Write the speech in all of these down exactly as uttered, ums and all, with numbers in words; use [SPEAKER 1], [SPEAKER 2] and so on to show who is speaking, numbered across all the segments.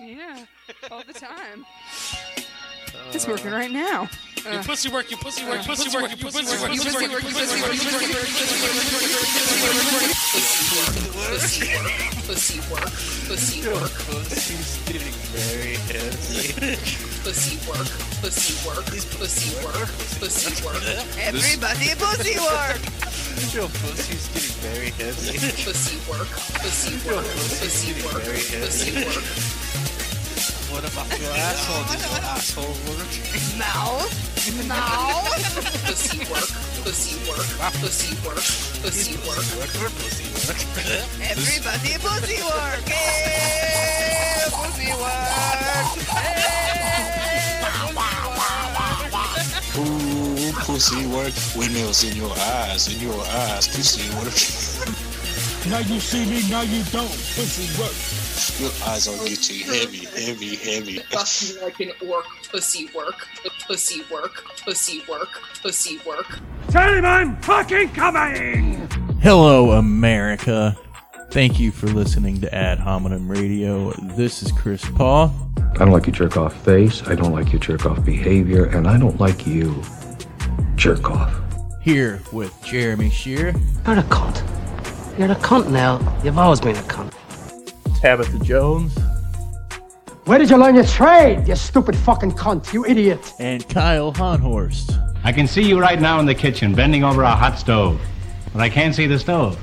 [SPEAKER 1] Yeah, all the time. Uh, it's working right now.
[SPEAKER 2] Uh, you pussy work, you pussy work, pussy work, you pussy work, you pussy work, you pussy work, you pussy work,
[SPEAKER 3] pussy work, pussy work, pussy work.
[SPEAKER 4] Pussy's getting very heavy.
[SPEAKER 3] Pussy work, pussy work, pussy work, pussy work.
[SPEAKER 5] Everybody pussy work.
[SPEAKER 4] Your pussy's getting very heavy.
[SPEAKER 3] Pussy work, pussy work, pussy work, pussy work.
[SPEAKER 4] What about your asshole? Does your asshole work?
[SPEAKER 5] No. No.
[SPEAKER 3] Pussy work, pussy work, pussy work, pussy work.
[SPEAKER 4] Pussy work.
[SPEAKER 5] Everybody pussy work. Hey, pussy work. Hey,
[SPEAKER 6] Ooh, pussy work. Windmills in your eyes, in your eyes. Pussy work.
[SPEAKER 7] Now you see me, now you don't. Pussy work.
[SPEAKER 6] Your eyes are getting heavy, heavy, heavy.
[SPEAKER 3] Fuck me like an orc. Pussy work, pussy work, pussy work, pussy work.
[SPEAKER 7] Tell him I'm fucking coming!
[SPEAKER 8] Hello, America. Thank you for listening to Ad Hominem Radio. This is Chris Paul.
[SPEAKER 9] I don't like your jerk-off face, I don't like your jerk-off behavior, and I don't like you, jerk-off.
[SPEAKER 8] Here with Jeremy Shear.
[SPEAKER 10] You're a cunt. You're a cunt now. You've always been a cunt.
[SPEAKER 8] Tabitha Jones.
[SPEAKER 11] Where did you learn your trade, you stupid fucking cunt, you idiot?
[SPEAKER 8] And Kyle Honhorst.
[SPEAKER 12] I can see you right now in the kitchen, bending over a hot stove. But I can't see the stove.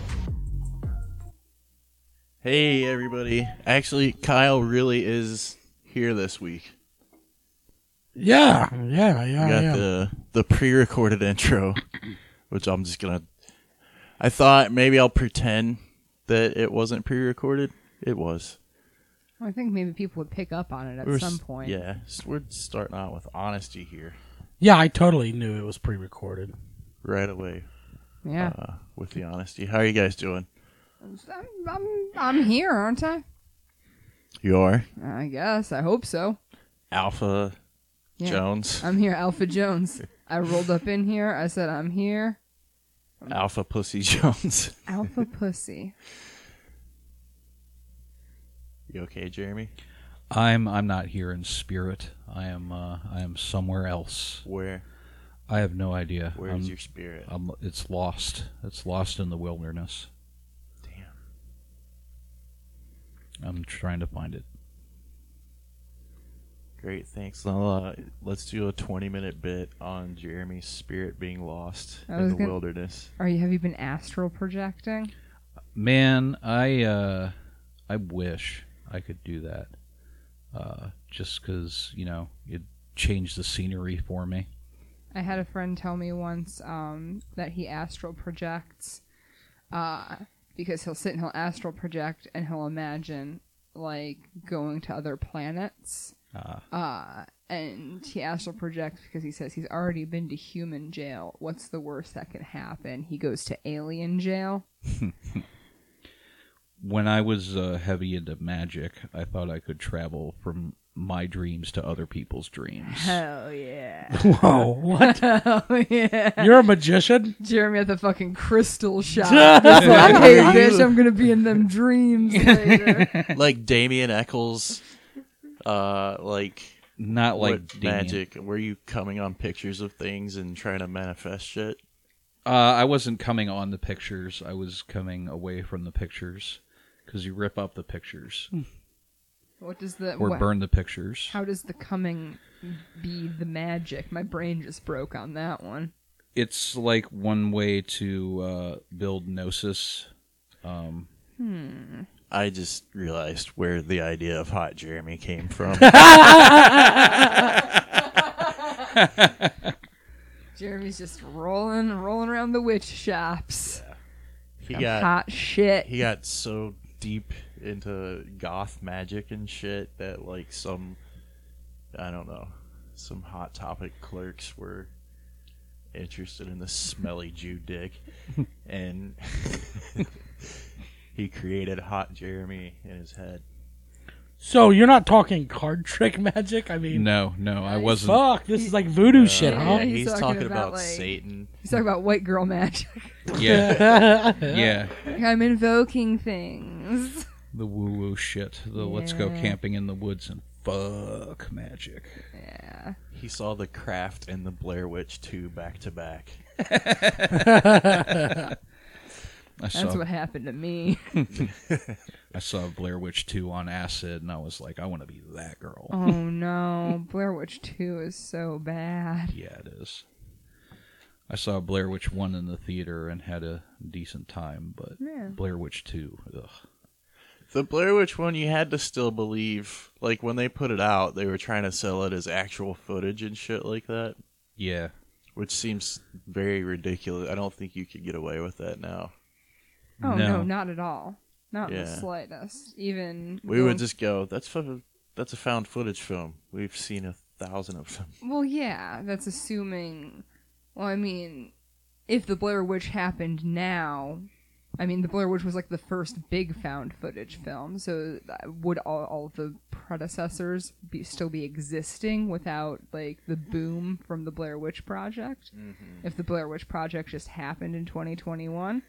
[SPEAKER 8] Hey, everybody. Actually, Kyle really is here this week.
[SPEAKER 7] Yeah, yeah, yeah,
[SPEAKER 8] we got
[SPEAKER 7] yeah.
[SPEAKER 8] the, the pre-recorded intro, which I'm just going to... I thought maybe I'll pretend that it wasn't pre-recorded. It was.
[SPEAKER 1] Well, I think maybe people would pick up on it at
[SPEAKER 8] we're
[SPEAKER 1] some point.
[SPEAKER 8] Yeah, we're starting out with honesty here.
[SPEAKER 7] Yeah, I totally knew it was pre-recorded.
[SPEAKER 8] Right away.
[SPEAKER 1] Yeah.
[SPEAKER 8] Uh, with the honesty. How are you guys doing?
[SPEAKER 1] I'm, I'm, I'm here, aren't I?
[SPEAKER 8] You are?
[SPEAKER 1] I guess. I hope so.
[SPEAKER 8] Alpha
[SPEAKER 1] yeah.
[SPEAKER 8] Jones.
[SPEAKER 1] I'm here, Alpha Jones. I rolled up in here. I said, I'm here.
[SPEAKER 8] Alpha Pussy Jones.
[SPEAKER 1] Alpha Pussy.
[SPEAKER 8] You okay, Jeremy?
[SPEAKER 13] I'm I'm not here in spirit. I am uh, I am somewhere else.
[SPEAKER 8] Where?
[SPEAKER 13] I have no idea.
[SPEAKER 8] Where's
[SPEAKER 13] I'm,
[SPEAKER 8] your spirit?
[SPEAKER 13] I'm, it's lost. It's lost in the wilderness.
[SPEAKER 8] Damn.
[SPEAKER 13] I'm trying to find it.
[SPEAKER 8] Great, thanks. Uh, let's do a twenty-minute bit on Jeremy's spirit being lost in the gonna, wilderness.
[SPEAKER 1] Are you? Have you been astral projecting?
[SPEAKER 13] Man, I uh, I wish I could do that. Uh, just because, you know, it changed the scenery for me.
[SPEAKER 1] I had a friend tell me once um, that he astral projects uh, because he'll sit and he'll astral project and he'll imagine like going to other planets.
[SPEAKER 13] Uh,
[SPEAKER 1] uh, and he astral projects because he says he's already been to human jail. What's the worst that could happen? He goes to alien jail.
[SPEAKER 13] When I was uh, heavy into magic, I thought I could travel from my dreams to other people's dreams.
[SPEAKER 1] Hell yeah.
[SPEAKER 7] Whoa, what?
[SPEAKER 1] Hell yeah.
[SPEAKER 7] You're a magician?
[SPEAKER 1] Jeremy at the fucking crystal shop. Just like, hey, bitch, I'm going to be in them dreams later.
[SPEAKER 8] Like Damien Eccles, uh, like...
[SPEAKER 13] Not like
[SPEAKER 8] magic. Were you coming on pictures of things and trying to manifest shit?
[SPEAKER 13] Uh, I wasn't coming on the pictures. I was coming away from the pictures. Because you rip up the pictures.
[SPEAKER 1] What does the...
[SPEAKER 13] Or
[SPEAKER 1] what,
[SPEAKER 13] burn the pictures.
[SPEAKER 1] How does the coming be the magic? My brain just broke on that one.
[SPEAKER 13] It's like one way to uh, build gnosis. Um,
[SPEAKER 1] hmm.
[SPEAKER 8] I just realized where the idea of Hot Jeremy came from.
[SPEAKER 1] Jeremy's just rolling, rolling around the witch shops.
[SPEAKER 8] Yeah. He
[SPEAKER 1] Some
[SPEAKER 8] got
[SPEAKER 1] hot shit.
[SPEAKER 8] He got so deep into goth magic and shit that like some, I don't know, some Hot Topic clerks were interested in the smelly Jew dick, and he created Hot Jeremy in his head.
[SPEAKER 7] So you're not talking card trick magic? I mean,
[SPEAKER 13] no, no, I wasn't.
[SPEAKER 7] Fuck, this is like voodoo uh, shit, huh?
[SPEAKER 8] Yeah, he's, he's talking, talking about, about
[SPEAKER 1] like,
[SPEAKER 8] Satan.
[SPEAKER 1] He's talking about white girl magic.
[SPEAKER 13] Yeah, yeah.
[SPEAKER 1] I'm invoking things.
[SPEAKER 13] The woo-woo shit. The let's go
[SPEAKER 1] Yeah.
[SPEAKER 13] camping in the woods and fuck magic.
[SPEAKER 1] Yeah.
[SPEAKER 8] He saw The Craft and the Blair Witch two back to back.
[SPEAKER 13] I
[SPEAKER 1] That's
[SPEAKER 13] saw,
[SPEAKER 1] what happened to me.
[SPEAKER 13] I saw Blair Witch two on acid, and I was like, I want to be that girl.
[SPEAKER 1] Oh no, Blair Witch two is so bad.
[SPEAKER 13] Yeah, it is. I saw Blair Witch one in the theater and had a decent time, but
[SPEAKER 1] Yeah.
[SPEAKER 13] Blair Witch two, ugh.
[SPEAKER 8] The Blair Witch one, you had to still believe, like, when they put it out, they were trying to sell it as actual footage and shit like that.
[SPEAKER 13] Yeah.
[SPEAKER 8] Which seems very ridiculous. I don't think you could get away with that now.
[SPEAKER 1] Oh
[SPEAKER 13] No.
[SPEAKER 1] no, not at all. Not in the
[SPEAKER 8] Yeah.
[SPEAKER 1] slightest. Even
[SPEAKER 8] We
[SPEAKER 1] going-
[SPEAKER 8] would just go, that's fu- that's a found footage film. We've seen a thousand of them.
[SPEAKER 1] Well, yeah, that's assuming. Well, I mean, if the Blair Witch happened now, I mean, the Blair Witch was like the first big found footage film. So that- would all, all of the predecessors be still be existing without like the boom from the Blair Witch Project?
[SPEAKER 8] Mhm.
[SPEAKER 1] If the Blair Witch Project just happened in twenty twenty-one?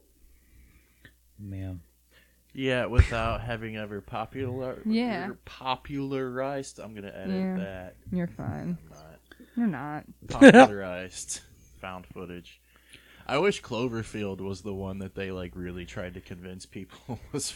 [SPEAKER 13] Man.
[SPEAKER 8] Yeah, without having ever popular
[SPEAKER 1] Yeah.
[SPEAKER 8] popularized. I'm gonna edit
[SPEAKER 1] Yeah.
[SPEAKER 8] that.
[SPEAKER 1] You're fine.
[SPEAKER 8] I'm not.
[SPEAKER 1] You're not.
[SPEAKER 8] Popularized found footage. I wish Cloverfield was the one that they like really tried to convince people was.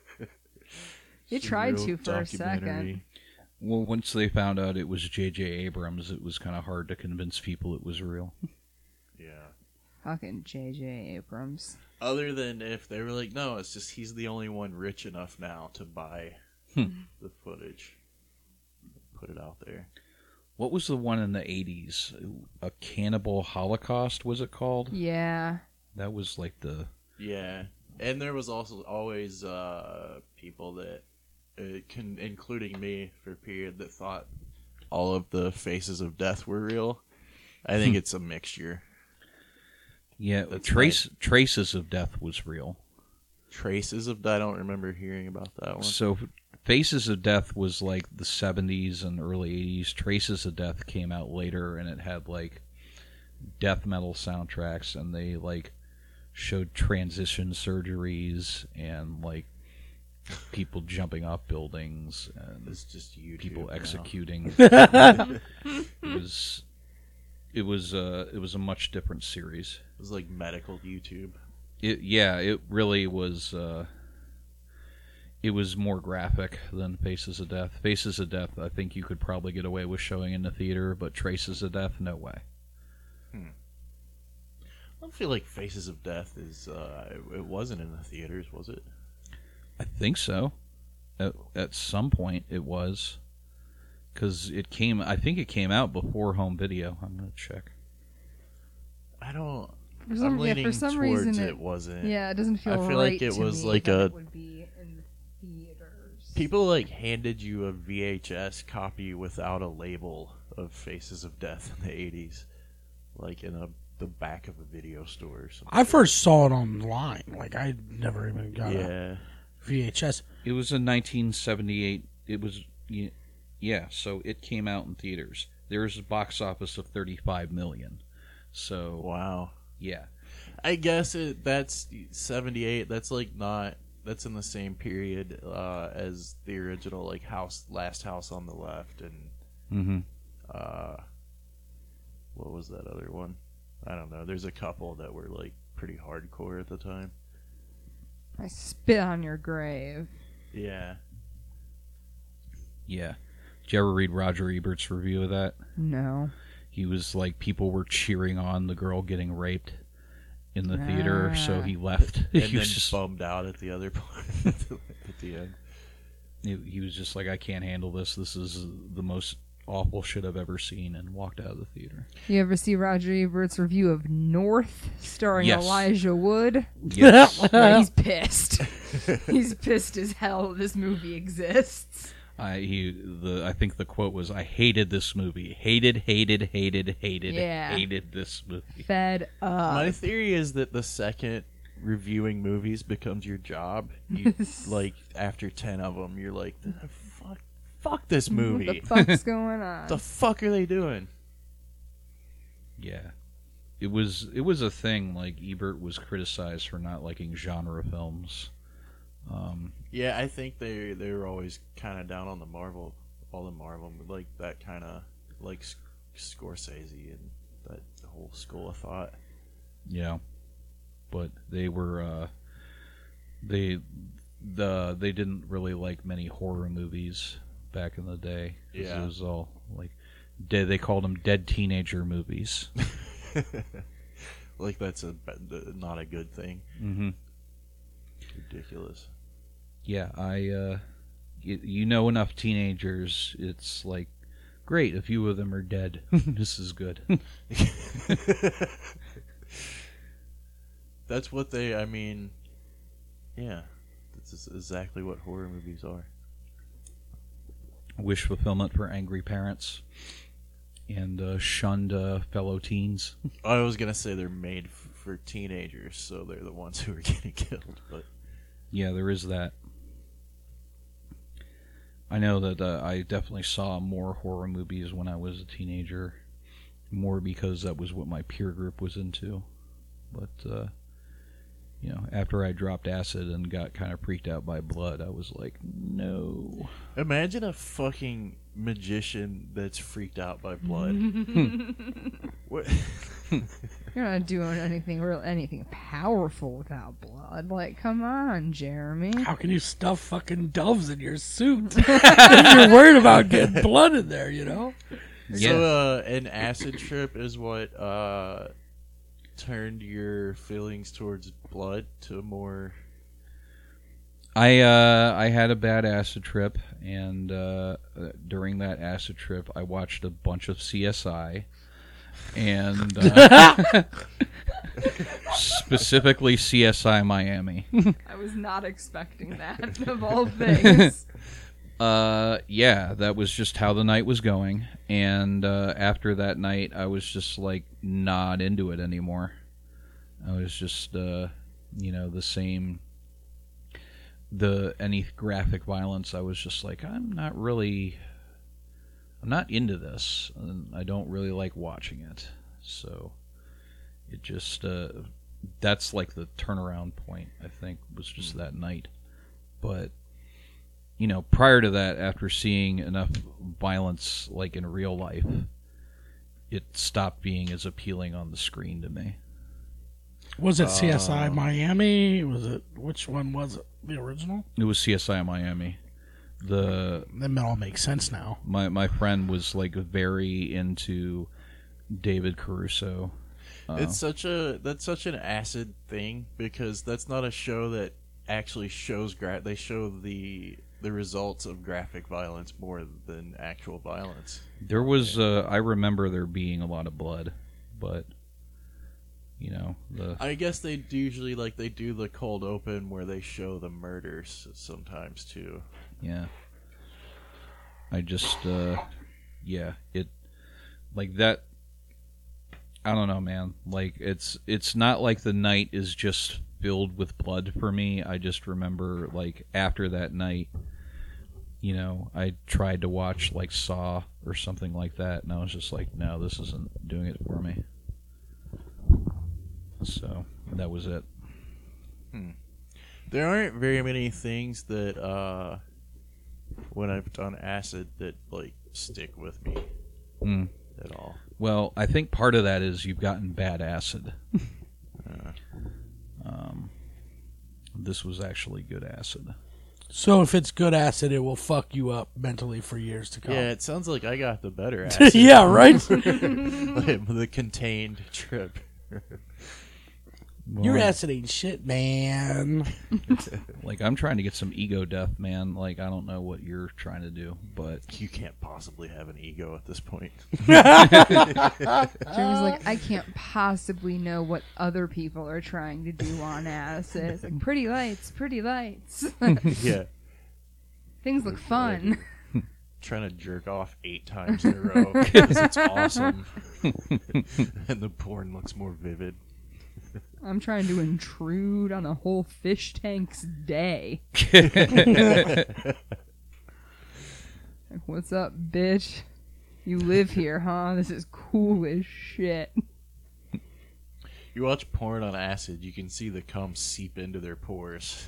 [SPEAKER 1] You
[SPEAKER 8] It's a
[SPEAKER 1] tried
[SPEAKER 8] real
[SPEAKER 1] to for a second.
[SPEAKER 8] documentary.
[SPEAKER 13] Well, once they found out it was J J Abrams, it was kind of hard to convince people it was real.
[SPEAKER 8] Yeah.
[SPEAKER 1] Fucking J J Abrams.
[SPEAKER 8] Other than if they were like, no, it's just he's the only one rich enough now to buy
[SPEAKER 13] Hmm.
[SPEAKER 8] the footage. Put it out there.
[SPEAKER 13] What was the one in the eighties? A Cannibal Holocaust, was it called?
[SPEAKER 1] Yeah.
[SPEAKER 13] That was like the...
[SPEAKER 8] Yeah, and there was also always uh, people that, uh, can, including me for a period, that thought all of the faces of death were real. I think
[SPEAKER 13] Hmm.
[SPEAKER 8] it's a mixture.
[SPEAKER 13] Yeah,
[SPEAKER 8] That's
[SPEAKER 13] Trace Traces of Death was real.
[SPEAKER 8] Traces of I don't remember hearing about that one.
[SPEAKER 13] So Faces of Death was like the seventies and early eighties. Traces of Death came out later, and it had like death metal soundtracks, and they like showed transition surgeries and like people jumping off buildings and
[SPEAKER 8] It's just YouTube
[SPEAKER 13] people
[SPEAKER 8] now.
[SPEAKER 13] executing. it was it was uh it was a much different series.
[SPEAKER 8] It was like medical YouTube.
[SPEAKER 13] It yeah, it really was. Uh, it was more graphic than Faces of Death. Faces of Death, I think you could probably get away with showing in the theater, but Traces of Death, no way.
[SPEAKER 8] Hmm. I don't feel like Faces of Death is. Uh, it, it wasn't in the theaters, was it?
[SPEAKER 13] I think so. At, at some point, it was, because it came. I think it came out before home video. I'm gonna check.
[SPEAKER 8] I don't.
[SPEAKER 1] For some,
[SPEAKER 8] I'm
[SPEAKER 1] yeah,
[SPEAKER 8] leaning
[SPEAKER 1] for some
[SPEAKER 8] towards
[SPEAKER 1] reason
[SPEAKER 8] it,
[SPEAKER 1] it
[SPEAKER 8] wasn't.
[SPEAKER 1] Yeah, it doesn't feel
[SPEAKER 8] I feel
[SPEAKER 1] right
[SPEAKER 8] like it
[SPEAKER 1] to
[SPEAKER 8] was
[SPEAKER 1] me
[SPEAKER 8] like
[SPEAKER 1] that
[SPEAKER 8] a.
[SPEAKER 1] it would be in the theaters.
[SPEAKER 8] People like handed you a V H S copy without a label of Faces of Death in the eighties, like in a the back of a video store or something.
[SPEAKER 7] I first saw it online. Like, I never even got
[SPEAKER 8] Yeah.
[SPEAKER 7] a V H S.
[SPEAKER 13] It was in nineteen seventy-eight. It was y- yeah. So it came out in theaters. There's a box office of thirty-five million. So
[SPEAKER 8] Wow.
[SPEAKER 13] yeah.
[SPEAKER 8] I guess it that's seventy-eight. That's like not. That's in the same period uh, as the original, like house, Last House on the Left, and
[SPEAKER 13] Mm-hmm.
[SPEAKER 8] uh, what was that other one? I don't know. There's a couple that were like pretty hardcore at the time.
[SPEAKER 1] I spit on your grave.
[SPEAKER 8] Yeah.
[SPEAKER 13] Yeah. Did you ever read Roger Ebert's review of that?
[SPEAKER 1] No.
[SPEAKER 13] He was like, people were cheering on the girl getting raped in the theater, so
[SPEAKER 1] Ah.
[SPEAKER 13] he left.
[SPEAKER 8] And
[SPEAKER 13] he
[SPEAKER 8] then
[SPEAKER 13] was just
[SPEAKER 8] bummed out at the other part at the end.
[SPEAKER 13] he, he was just like, I can't handle this. This is the most awful shit I've ever seen, and walked out of the theater.
[SPEAKER 1] You ever see Roger Ebert's review of North, starring
[SPEAKER 13] Yes.
[SPEAKER 1] Elijah Wood?
[SPEAKER 13] Yes.
[SPEAKER 1] Yeah, he's pissed. He's pissed as hell this movie exists.
[SPEAKER 13] I he the I think the quote was, I hated this movie. Hated, hated, hated, hated,
[SPEAKER 1] Yeah.
[SPEAKER 13] hated this movie.
[SPEAKER 1] Fed up.
[SPEAKER 8] My theory is that the second reviewing movies becomes your job, you, like after ten of them, you're like, fuck, fuck this movie.
[SPEAKER 1] What the fuck's going on?
[SPEAKER 8] The fuck are they doing?
[SPEAKER 13] Yeah. It was it was a thing, like Ebert was criticized for not liking genre films. Um,
[SPEAKER 8] yeah, I think they they were always kind of down on the Marvel, all the Marvel, like that kind of like Scorsese and that whole school of thought.
[SPEAKER 13] Yeah, but they were uh, they the they didn't really like many horror movies back in the day. 'Cause
[SPEAKER 8] Yeah,
[SPEAKER 13] it was all like dead. They called them dead teenager movies.
[SPEAKER 8] Like that's a not a good thing.
[SPEAKER 13] Mm-hmm.
[SPEAKER 8] Ridiculous.
[SPEAKER 13] Yeah, I uh, you, you know enough teenagers. It's like great. A few of them are dead. This is good.
[SPEAKER 8] That's what they. I mean, yeah, this is exactly what horror movies are.
[SPEAKER 13] Wish fulfillment for angry parents and uh, shunned uh, fellow teens.
[SPEAKER 8] I was gonna say they're made f- for teenagers, so they're the ones who are getting killed. But
[SPEAKER 13] yeah, there is that. I know that uh, I definitely saw more horror movies when I was a teenager, more because that was what my peer group was into. But uh, you know, after I dropped acid and got kind of freaked out by blood, I was like, no.
[SPEAKER 8] Imagine a fucking magician that's freaked out by blood. What?
[SPEAKER 1] You're not doing anything real, anything powerful without blood. Like, come on, Jeremy.
[SPEAKER 7] How can you stuff fucking doves in your suit if you're worried about getting blood in there, you know?
[SPEAKER 8] Yeah. So, uh, an acid trip is what uh, turned your feelings towards blood to more...
[SPEAKER 13] I uh, I had a bad acid trip, and uh, during that acid trip, I watched a bunch of C S I, and uh, specifically C S I Miami.
[SPEAKER 1] I was not expecting that, of all things.
[SPEAKER 13] uh, yeah, that was just how the night was going, and uh, after that night, I was just like not into it anymore. I was just, uh, you know, the same. The any graphic violence, I was just like, I'm not really, I'm not into this, and I don't really like watching it. So it just, uh, that's like the turnaround point, I think, was just that night. But, you know, prior to that, after seeing enough violence, like in real life, it stopped being as appealing on the screen to me.
[SPEAKER 7] Was it C S I
[SPEAKER 13] Uh,
[SPEAKER 7] Miami? Was it, which one was it? The original?
[SPEAKER 13] It was C S I Miami. The
[SPEAKER 7] That all makes sense now.
[SPEAKER 13] My my friend was like very into David Caruso. Uh,
[SPEAKER 8] It's such a that's such an acid thing because that's not a show that actually shows gra- they show the the results of graphic violence more than actual violence.
[SPEAKER 13] There was uh, I remember there being a lot of blood, but you know, the
[SPEAKER 8] I guess they do usually like they do the cold open where they show the murders sometimes too.
[SPEAKER 13] Yeah. I just uh yeah, it like that I don't know, man. Like it's it's not like the night is just filled with blood for me. I just remember like after that night, you know, I tried to watch like Saw or something like that and I was just like, no, this isn't doing it for me. So that was it.
[SPEAKER 8] Hmm. There aren't very many things that uh, when I've done acid that like stick with me
[SPEAKER 13] Mm.
[SPEAKER 8] at all.
[SPEAKER 13] Well, I think part of that is you've gotten bad acid.
[SPEAKER 8] uh.
[SPEAKER 13] um, this was actually good acid.
[SPEAKER 7] So if it's good acid, it will fuck you up mentally for years to come.
[SPEAKER 8] Yeah, it sounds like I got the better acid.
[SPEAKER 7] Yeah, right?
[SPEAKER 8] Like, the contained trip.
[SPEAKER 7] Your acid ain't shit, man.
[SPEAKER 13] Like, I'm trying to get some ego death, man. Like, I don't know what you're trying to do, but...
[SPEAKER 8] You can't possibly have an ego at this point.
[SPEAKER 1] Jeremy's like, I can't possibly know what other people are trying to do on acid. It's like, pretty lights, pretty lights.
[SPEAKER 8] Yeah.
[SPEAKER 1] Things look fun.
[SPEAKER 8] Trying to jerk off eight times in a row because it's awesome. And the porn looks more vivid.
[SPEAKER 1] I'm trying to intrude on a whole fish tank's day. Like, what's up, bitch? You live here, huh? This is cool as shit.
[SPEAKER 8] You watch porn on acid, you can see the cum seep into their pores.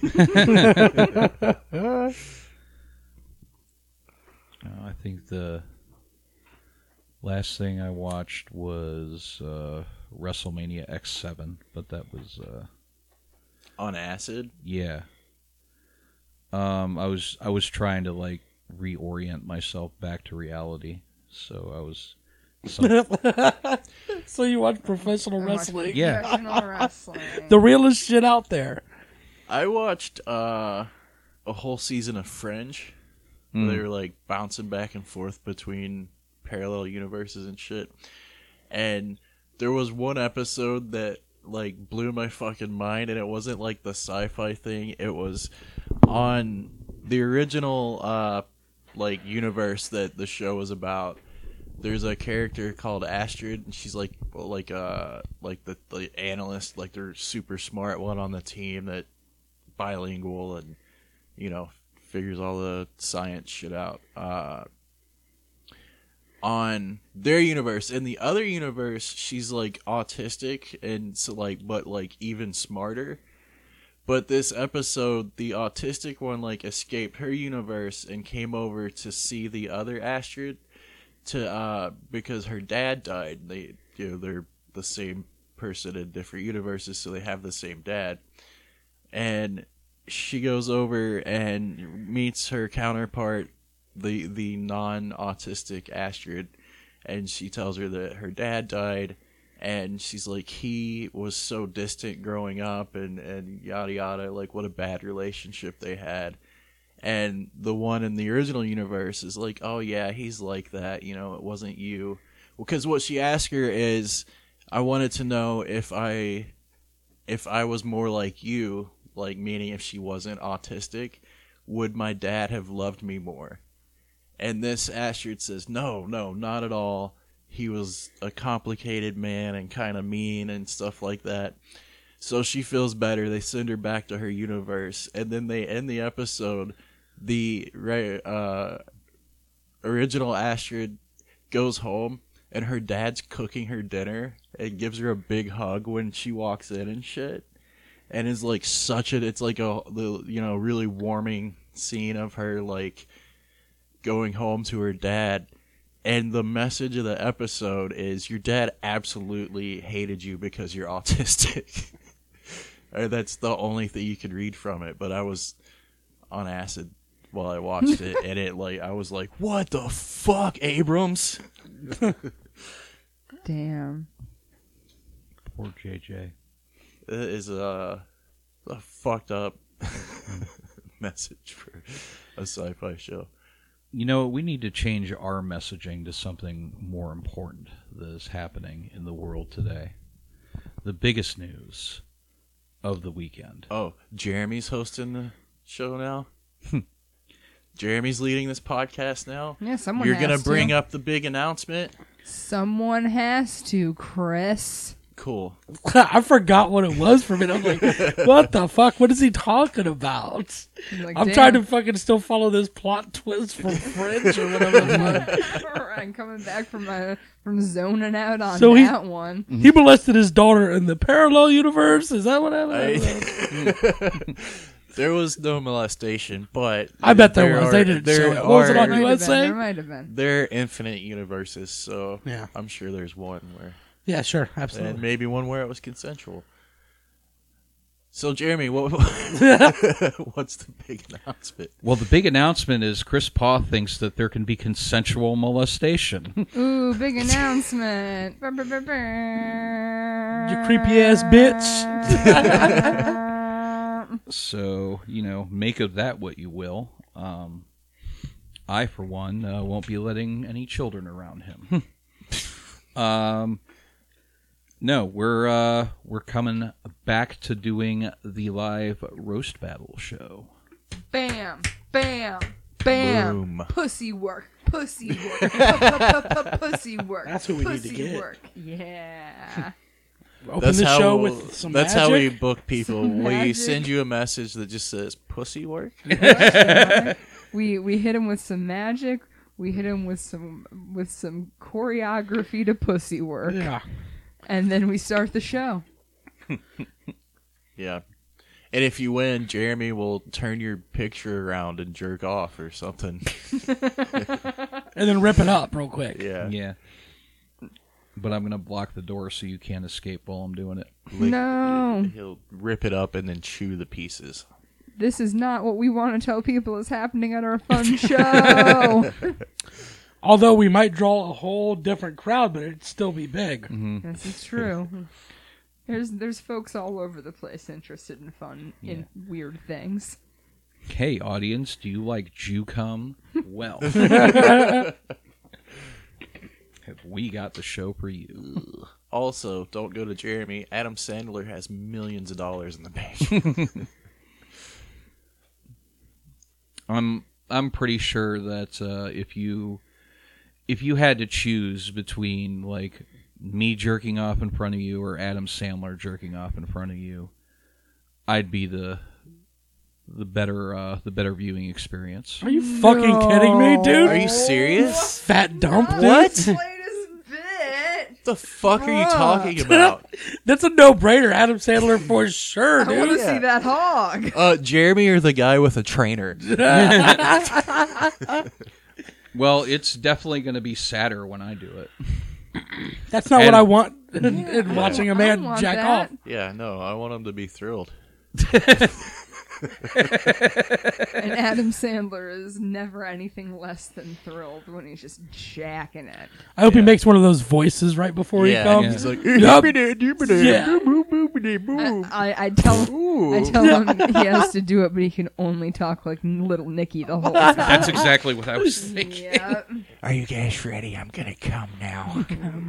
[SPEAKER 13] Uh, I think the last thing I watched was uh, WrestleMania X seven, but that was uh,
[SPEAKER 8] on acid.
[SPEAKER 13] Yeah. Um, I was I was trying to like reorient myself back to reality, so I was. Some...
[SPEAKER 7] So you watch professional
[SPEAKER 1] I
[SPEAKER 7] wrestling?
[SPEAKER 1] watch
[SPEAKER 13] Yeah.
[SPEAKER 1] Professional wrestling.
[SPEAKER 7] The realest shit out there.
[SPEAKER 8] I watched uh, a whole season of Fringe.
[SPEAKER 13] Mm.
[SPEAKER 8] They were like bouncing back and forth between parallel universes and shit. And there was one episode that like blew my fucking mind, and it wasn't like the sci-fi thing. It was on the original uh, like universe that the show was about. There's a character called Astrid, and she's like like uh like the, the analyst, like they're super smart one on the team that bilingual and you know figures all the science shit out. Uh, on their universe, in the other universe, she's like autistic and so like, but like even smarter. But this episode, the autistic one like escaped her universe and came over to see the other Astrid, to uh because her dad died. They you know they're the same person in different universes, so they have the same dad. And she goes over and meets her counterpart, the the non-autistic Astrid, and she tells her that her dad died, and she's like, he was so distant growing up, and, and yada yada, like what a bad relationship they had. And the one in the original universe is like, oh yeah, he's like that, you know, it wasn't you. Because what she asked her is, I wanted to know if I, if I was more like you, like meaning if she wasn't autistic, would my dad have loved me more? And this Astrid says, no, no, not at all. He was a complicated man and kind of mean and stuff like that. So she feels better. They send her back to her universe, and then they end the episode. The uh, original Astrid goes home, and her dad's cooking her dinner and gives her a big hug when she walks in and shit. And it's like such a, it's like a, you know, really warming scene of her like going home to her dad. And the message of the episode is, your dad absolutely hated you because you're autistic. That's the only thing you could read from it. But I was on acid while I watched it, and it like I was like, what the fuck, Abrams?
[SPEAKER 1] Damn.
[SPEAKER 13] Poor J J.
[SPEAKER 8] It is a, a fucked up message for a sci-fi show.
[SPEAKER 13] You know, we need to change our messaging to something more important that is happening in the world today. The biggest news of the weekend.
[SPEAKER 8] Oh, Jeremy's hosting the show now? Jeremy's leading this podcast now?
[SPEAKER 1] Yeah, someone
[SPEAKER 8] You're
[SPEAKER 1] has
[SPEAKER 8] gonna bring
[SPEAKER 1] to.
[SPEAKER 8] up the big announcement?
[SPEAKER 1] Someone has to, Chris.
[SPEAKER 8] Cool.
[SPEAKER 7] I forgot what it was for a minute. I'm like, what the fuck? What is he talking about?
[SPEAKER 1] Like,
[SPEAKER 7] I'm
[SPEAKER 1] damn.
[SPEAKER 7] trying to fucking still follow this plot twist from Fringe or whatever.
[SPEAKER 1] I'm coming back from my, from zoning out on
[SPEAKER 7] So he-
[SPEAKER 1] that one.
[SPEAKER 7] He molested his daughter in the parallel universe? Is that what happened?
[SPEAKER 8] I- There was no molestation, but
[SPEAKER 7] I bet there was.
[SPEAKER 8] Are,
[SPEAKER 7] They didn't
[SPEAKER 8] there
[SPEAKER 7] show it. What was it
[SPEAKER 8] are-
[SPEAKER 7] on U S A?
[SPEAKER 1] There might have been.
[SPEAKER 8] There are infinite universes, so
[SPEAKER 7] Yeah.
[SPEAKER 8] I'm sure there's one where...
[SPEAKER 7] Yeah, sure. Absolutely.
[SPEAKER 8] And maybe one where it was consensual. So, Jeremy, what, what's the big announcement?
[SPEAKER 13] Well, the big announcement is Chris Paw thinks that there can be consensual molestation.
[SPEAKER 1] Ooh, big announcement. Brr, brr, brr, brr.
[SPEAKER 7] You creepy ass bitch.
[SPEAKER 13] So, you know, make of that what you will. Um, I, for one, uh, won't be letting any children around him. um, no, we're uh, we're coming back to doing the live roast battle show.
[SPEAKER 1] Bam, bam, bam.
[SPEAKER 8] Boom.
[SPEAKER 1] Pussy work, pussy work, Pu-pu-pu-pu- pussy work.
[SPEAKER 7] That's what we need to
[SPEAKER 1] pussy
[SPEAKER 7] get.
[SPEAKER 1] Work. Yeah.
[SPEAKER 7] Open
[SPEAKER 8] That's
[SPEAKER 7] the
[SPEAKER 8] how
[SPEAKER 7] show
[SPEAKER 8] we'll-
[SPEAKER 7] with some
[SPEAKER 8] That's
[SPEAKER 7] magic.
[SPEAKER 8] how we book people.
[SPEAKER 1] Some
[SPEAKER 8] We
[SPEAKER 1] magic.
[SPEAKER 8] send you a message that just says "pussy work."
[SPEAKER 1] we we hit him with some magic. We hit him with some with some choreography to pussy work.
[SPEAKER 7] Yeah.
[SPEAKER 1] and then we start the show.
[SPEAKER 8] Yeah. And if you win, Jeremy will turn your picture around and jerk off or something.
[SPEAKER 7] And then rip it up real quick.
[SPEAKER 8] Yeah.
[SPEAKER 13] Yeah. But I'm going to block the door so you can't escape while I'm doing it.
[SPEAKER 8] Lick-
[SPEAKER 1] No.
[SPEAKER 8] He'll rip it up and then chew the pieces.
[SPEAKER 1] This is not what we want to tell people is happening at our fun show.
[SPEAKER 7] Although we might draw a whole different crowd, but it'd still be big.
[SPEAKER 13] Mm-hmm.
[SPEAKER 1] This is true. There's there's folks all over the place interested in fun, in weird things.
[SPEAKER 13] Hey, audience, do you like Jew cum? Well, have we got the show for you?
[SPEAKER 8] Also, don't go to Jeremy. Adam Sandler has millions of dollars in the bank.
[SPEAKER 13] I'm I'm pretty sure that uh, if you if you had to choose between like me jerking off in front of you or Adam Sandler jerking off in front of you, I'd be the the better uh, the better viewing experience.
[SPEAKER 7] Are you fucking kidding me, dude?
[SPEAKER 8] Are you serious?
[SPEAKER 7] Fat dump, dude?
[SPEAKER 8] What? What the fuck are you talking about?
[SPEAKER 7] That's a no-brainer. Adam Sandler for sure, dude.
[SPEAKER 1] I want to see that hog.
[SPEAKER 8] Uh, Jeremy or the guy with a trainer?
[SPEAKER 13] Well, it's definitely going to be sadder when I do it.
[SPEAKER 7] That's not
[SPEAKER 13] And-
[SPEAKER 7] what I want in, in watching a
[SPEAKER 1] I
[SPEAKER 7] man
[SPEAKER 1] don't want
[SPEAKER 7] jack
[SPEAKER 1] that.
[SPEAKER 7] off.
[SPEAKER 8] Yeah, no, I want him to be thrilled.
[SPEAKER 1] And Adam Sandler is never anything less than thrilled when he's just jacking it.
[SPEAKER 7] I hope he makes one of those voices right before
[SPEAKER 8] Yeah,
[SPEAKER 7] he comes.
[SPEAKER 8] he's like,
[SPEAKER 7] Yup.
[SPEAKER 8] yeah.
[SPEAKER 1] I, I, I tell I tell him he has to do it, but he can only talk like Little Nicky the whole time.
[SPEAKER 13] That's exactly what I was thinking.
[SPEAKER 1] Yeah.
[SPEAKER 8] Are you guys ready? I'm gonna come now.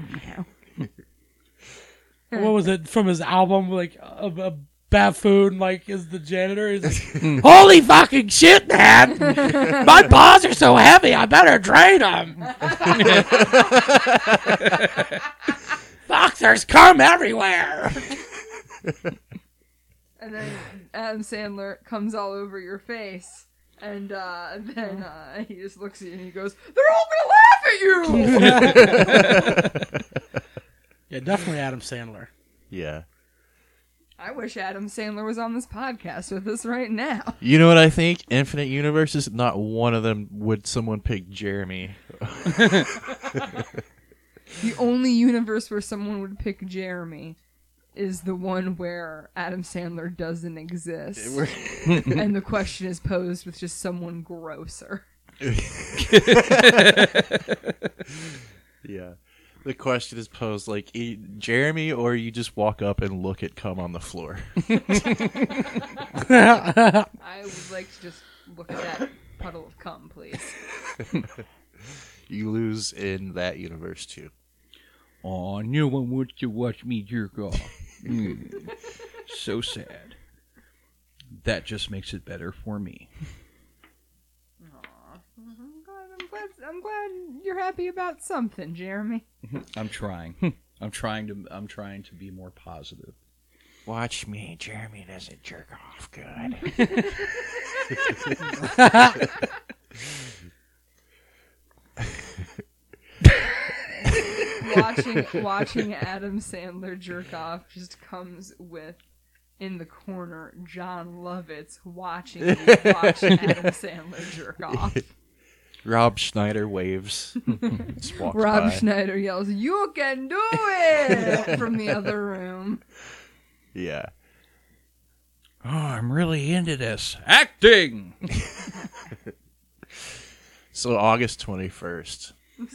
[SPEAKER 7] What was it from his album? Like a, a buffoon, like is the janitor. He's like, holy fucking shit, man! My paws are so heavy. I better drain them. Fuck, there's cum everywhere.
[SPEAKER 1] And then Adam Sandler comes all over your face, and uh, then uh, he just looks at you and he goes, "They're all gonna laugh at you."
[SPEAKER 7] Yeah, definitely Adam Sandler.
[SPEAKER 8] Yeah.
[SPEAKER 1] I wish Adam Sandler was on this podcast with us right now.
[SPEAKER 8] You know what I think? Infinite Universes, not one of them would someone pick Jeremy.
[SPEAKER 1] The only universe where someone would pick Jeremy is the one where Adam Sandler doesn't exist. And the question is posed with just someone grosser.
[SPEAKER 8] Yeah. The question is posed like, e- Jeremy, or you just walk up and look at cum on the floor.
[SPEAKER 1] I would like to just look at that puddle of cum, please.
[SPEAKER 8] You lose in that universe, too.
[SPEAKER 13] Oh, no one wants to watch me jerk off. Mm. So sad. That just makes it better for me.
[SPEAKER 1] Aw. I'm glad, I'm glad, I'm glad you're happy about something, Jeremy.
[SPEAKER 13] I'm trying. I'm trying to. I'm trying to be more positive.
[SPEAKER 8] Watch me. Jeremy doesn't jerk off good.
[SPEAKER 1] watching watching Adam Sandler jerk off just comes with, in the corner, John Lovitz watching you watch Adam Sandler jerk off.
[SPEAKER 8] Rob Schneider waves. Just walks
[SPEAKER 1] Rob
[SPEAKER 8] by.
[SPEAKER 1] Schneider yells, "You can do it!" from the other room.
[SPEAKER 8] Yeah.
[SPEAKER 13] Oh, I'm really into this. Acting!
[SPEAKER 8] So August twenty-first.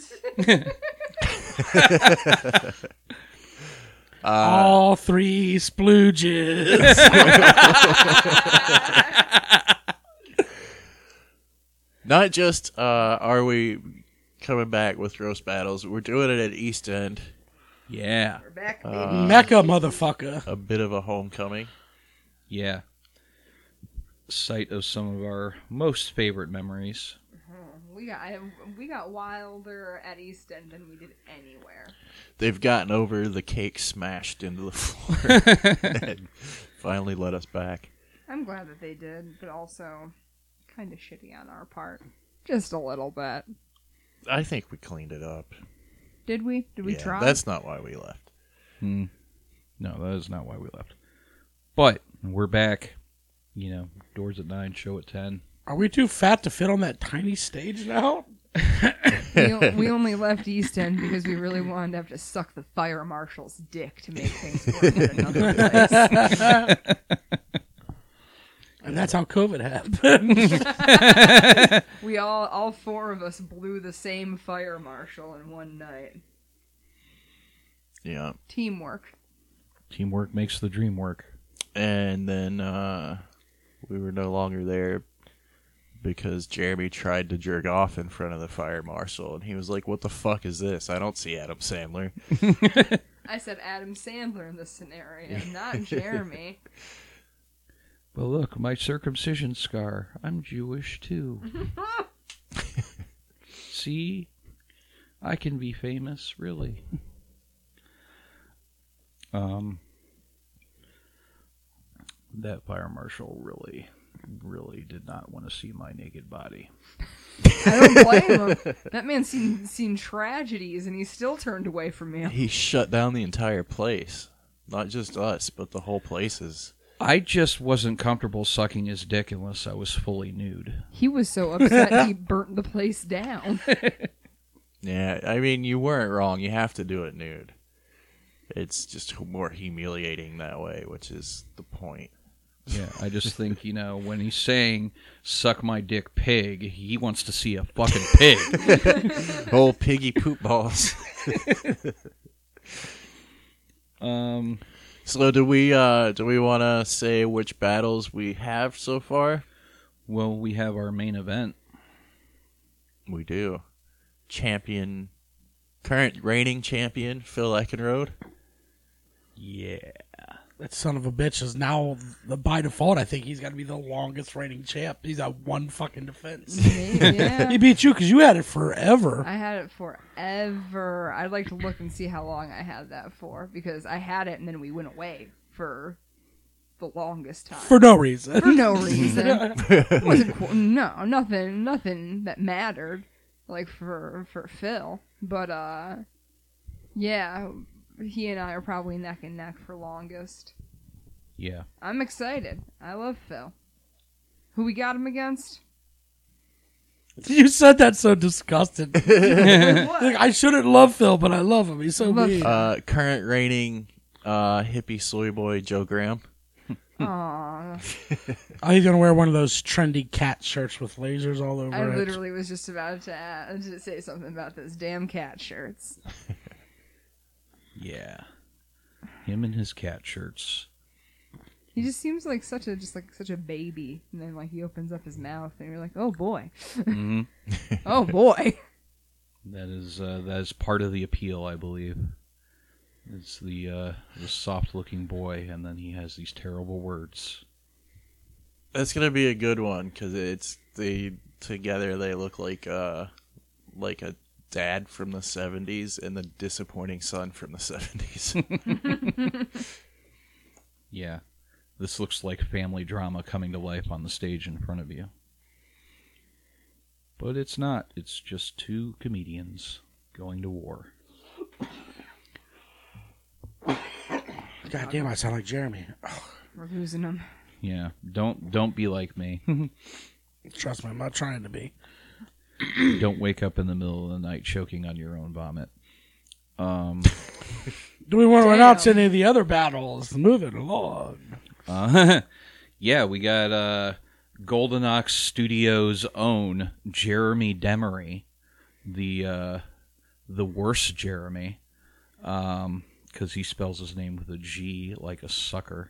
[SPEAKER 8] uh,
[SPEAKER 7] All three splooges.
[SPEAKER 8] Not just uh, are we coming back with roast battles, we're doing it at East End.
[SPEAKER 13] Yeah.
[SPEAKER 1] We're back, baby.
[SPEAKER 8] Uh,
[SPEAKER 7] Mecca, motherfucker.
[SPEAKER 8] A bit of a homecoming.
[SPEAKER 13] Yeah. Site of some of our most favorite memories.
[SPEAKER 1] We got I, we got wilder at East End than we did anywhere.
[SPEAKER 8] They've gotten over the cake smashed into the floor and finally let us back.
[SPEAKER 1] I'm glad that they did, but also kind of shitty on our part. Just a little bit.
[SPEAKER 8] I think we cleaned it up.
[SPEAKER 1] Did we? Did we
[SPEAKER 8] Yeah,
[SPEAKER 1] try?
[SPEAKER 8] That's not why we left.
[SPEAKER 13] Hmm. No, that is not why we left. But we're back. You know, doors at nine, show at ten.
[SPEAKER 7] Are we too fat to fit on that tiny stage now?
[SPEAKER 1] we, o- we only left East End because we really wanted to have to suck the fire marshal's dick to make things work at another place.
[SPEAKER 7] And that's how COVID happened.
[SPEAKER 1] we all, all four of us blew the same fire marshal in one night.
[SPEAKER 8] Yeah.
[SPEAKER 1] Teamwork.
[SPEAKER 13] Teamwork makes the dream work.
[SPEAKER 8] And then uh, we were no longer there because Jeremy tried to jerk off in front of the fire marshal, and he was like, "What the fuck is this? I don't see Adam Sandler."
[SPEAKER 1] I said Adam Sandler in this scenario, not Jeremy.
[SPEAKER 13] But look, my circumcision scar. I'm Jewish too. See? I can be famous, really. um, that fire marshal really, really did not want to see my naked body.
[SPEAKER 1] I don't blame him. That man's seen, seen tragedies, and he still turned away from me.
[SPEAKER 8] He shut down the entire place. Not just us, but the whole place is...
[SPEAKER 13] I just wasn't comfortable sucking his dick unless I was fully nude.
[SPEAKER 1] He was so upset he burnt the place down.
[SPEAKER 8] Yeah, I mean, you weren't wrong. You have to do it nude. It's just more humiliating that way, which is the point.
[SPEAKER 13] Yeah, I just think, you know, when he's saying, suck my dick pig, he wants to see a fucking pig.
[SPEAKER 8] Old piggy poop balls.
[SPEAKER 13] um...
[SPEAKER 8] So do we uh, do we want to say which battles we have so far?
[SPEAKER 13] Well, we have our main event.
[SPEAKER 8] We do. Champion, current reigning champion, Phil Eckenrode.
[SPEAKER 13] Yeah.
[SPEAKER 7] That son of a bitch is now, the by default, I think he's got to be the longest reigning champ. He's got one fucking defense.
[SPEAKER 1] Yeah.
[SPEAKER 7] He beat you because you had it forever.
[SPEAKER 1] I had it forever. I'd like to look and see how long I had that for, because I had it and then we went away for the longest time.
[SPEAKER 7] For no reason.
[SPEAKER 1] For no reason. It wasn't cool. No, nothing, nothing that mattered, like for for Phil. But uh, yeah. He and I are probably neck and neck for longest.
[SPEAKER 13] Yeah.
[SPEAKER 1] I'm excited. I love Phil. Who we got him against?
[SPEAKER 7] You said that so disgusted.
[SPEAKER 1] What?
[SPEAKER 7] Like, I shouldn't love Phil, but I love him. He's so mean.
[SPEAKER 8] Uh, current reigning uh, hippie soy boy Joe Graham.
[SPEAKER 1] Aww.
[SPEAKER 7] Oh, he's gonna wear one of those trendy cat shirts with lasers all over
[SPEAKER 1] I
[SPEAKER 7] it.
[SPEAKER 1] literally was just about to, add, to say something about those damn cat shirts.
[SPEAKER 13] Yeah. Him and his cat shirts.
[SPEAKER 1] He just seems like such a just like such a baby, and then like he opens up his mouth, and you're like, oh boy,
[SPEAKER 13] Mm-hmm.
[SPEAKER 1] oh boy.
[SPEAKER 13] That is uh, that is part of the appeal, I believe. It's the uh, the soft-looking boy, and then he has these terrible words.
[SPEAKER 8] That's gonna be a good one because it's they together. They look like uh, like a dad from the seventies and the disappointing son from the seventies.
[SPEAKER 13] Yeah. This looks like family drama coming to life on the stage in front of you. But it's not. It's just two comedians going to war.
[SPEAKER 7] God damn, I sound like Jeremy.
[SPEAKER 1] We're losing him.
[SPEAKER 13] Yeah. Don't don't be like me.
[SPEAKER 7] Trust me, I'm not trying to be.
[SPEAKER 13] Don't wake up in the middle of the night choking on your own vomit. Um,
[SPEAKER 7] Do we want to
[SPEAKER 1] Damn.
[SPEAKER 7] announce any of the other battles? Moving along.
[SPEAKER 13] uh, yeah, we got uh, Golden Ox Studios' own Jeremy Demery, the uh, the worst Jeremy, um, because he spells his name with a G like a sucker.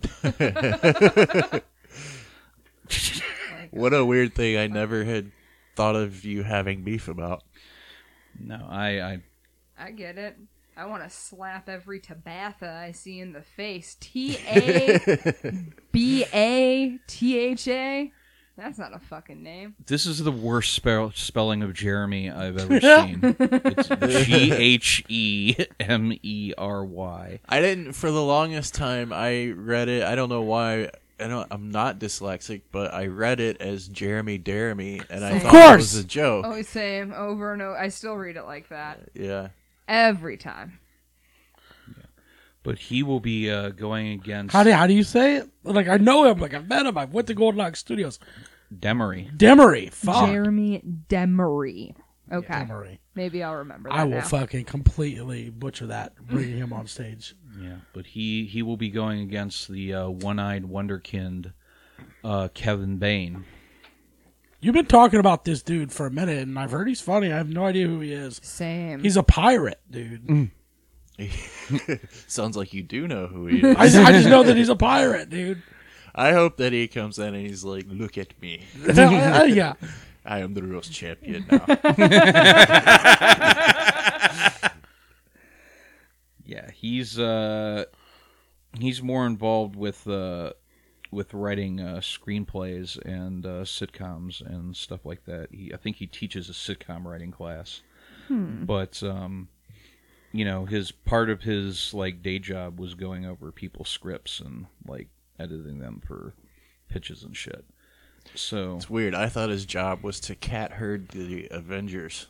[SPEAKER 8] What a weird thing. I never had thought of you having beef about.
[SPEAKER 13] No, I, I
[SPEAKER 1] I get it. I want to slap every Tabatha I see in the face. T A B A T H A? That's not a fucking name.
[SPEAKER 13] This is the worst spell, spelling of Jeremy I've ever seen. It's G H E M E R Y.
[SPEAKER 8] I didn't, for the longest time, I read it, I don't know why, I don't, I'm not dyslexic, but I read it as Jeremy Deremy, and I
[SPEAKER 1] Of
[SPEAKER 8] thought
[SPEAKER 7] course.
[SPEAKER 8] it was a joke.
[SPEAKER 1] Oh, same. Over and over. I still read it like that.
[SPEAKER 8] Yeah.
[SPEAKER 1] Every time.
[SPEAKER 13] But he will be uh, going against
[SPEAKER 7] How do how do you say it? Like I know him. Like I've met him. I went to Golden Ox Studios.
[SPEAKER 13] Demery.
[SPEAKER 7] Demery. Fuck.
[SPEAKER 1] Jeremy Demery. Okay.
[SPEAKER 7] Demery.
[SPEAKER 1] Maybe I'll remember that
[SPEAKER 7] I will
[SPEAKER 1] now.
[SPEAKER 7] fucking completely butcher that, bringing him on stage.
[SPEAKER 13] Yeah, but he, he will be going against the uh, one-eyed wonderkind, uh, Kevin Bain.
[SPEAKER 7] You've been talking about this dude for a minute, and I've heard he's funny. I have no idea who he is.
[SPEAKER 1] Same.
[SPEAKER 7] He's a pirate, dude.
[SPEAKER 8] Mm. Sounds like you do know who he is.
[SPEAKER 7] I, I just know that he's a pirate, dude.
[SPEAKER 8] I hope that he comes in and he's like, look at me.
[SPEAKER 7] Yeah.
[SPEAKER 8] I am the roast champion now.
[SPEAKER 13] Yeah, he's uh, he's more involved with uh, with writing uh, screenplays and uh, sitcoms and stuff like that. He, I think he teaches a sitcom writing class.
[SPEAKER 1] Hmm.
[SPEAKER 13] But um, you know, his part of his like day job was going over people's scripts and like editing them for pitches and shit. So
[SPEAKER 8] it's weird. I thought his job was to cat herd the Avengers.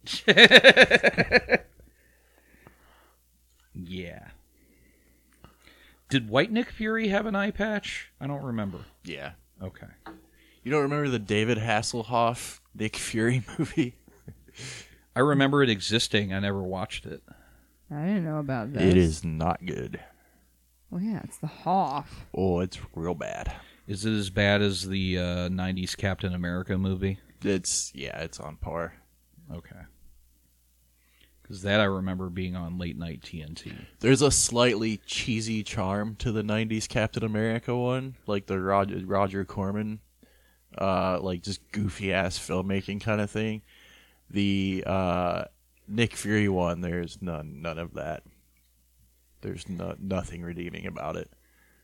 [SPEAKER 13] Yeah. Did White Nick Fury have an eye patch? I don't remember.
[SPEAKER 8] Yeah.
[SPEAKER 13] Okay.
[SPEAKER 8] You don't remember the David Hasselhoff Nick Fury movie?
[SPEAKER 13] I remember it existing. I never watched it.
[SPEAKER 1] I didn't know about that.
[SPEAKER 8] It is not good.
[SPEAKER 1] Well, yeah, it's the Hoff.
[SPEAKER 8] Oh, it's real bad.
[SPEAKER 13] Is it as bad as the uh, nineties Captain America movie?
[SPEAKER 8] It's, yeah, it's on par.
[SPEAKER 13] Okay. Because that I remember being on late night T N T.
[SPEAKER 8] There's a slightly cheesy charm to the nineties Captain America one, like the Roger, Roger Corman, uh, like just goofy ass filmmaking kind of thing. The uh, Nick Fury one, there's none, none of that. There's no, nothing redeeming about it.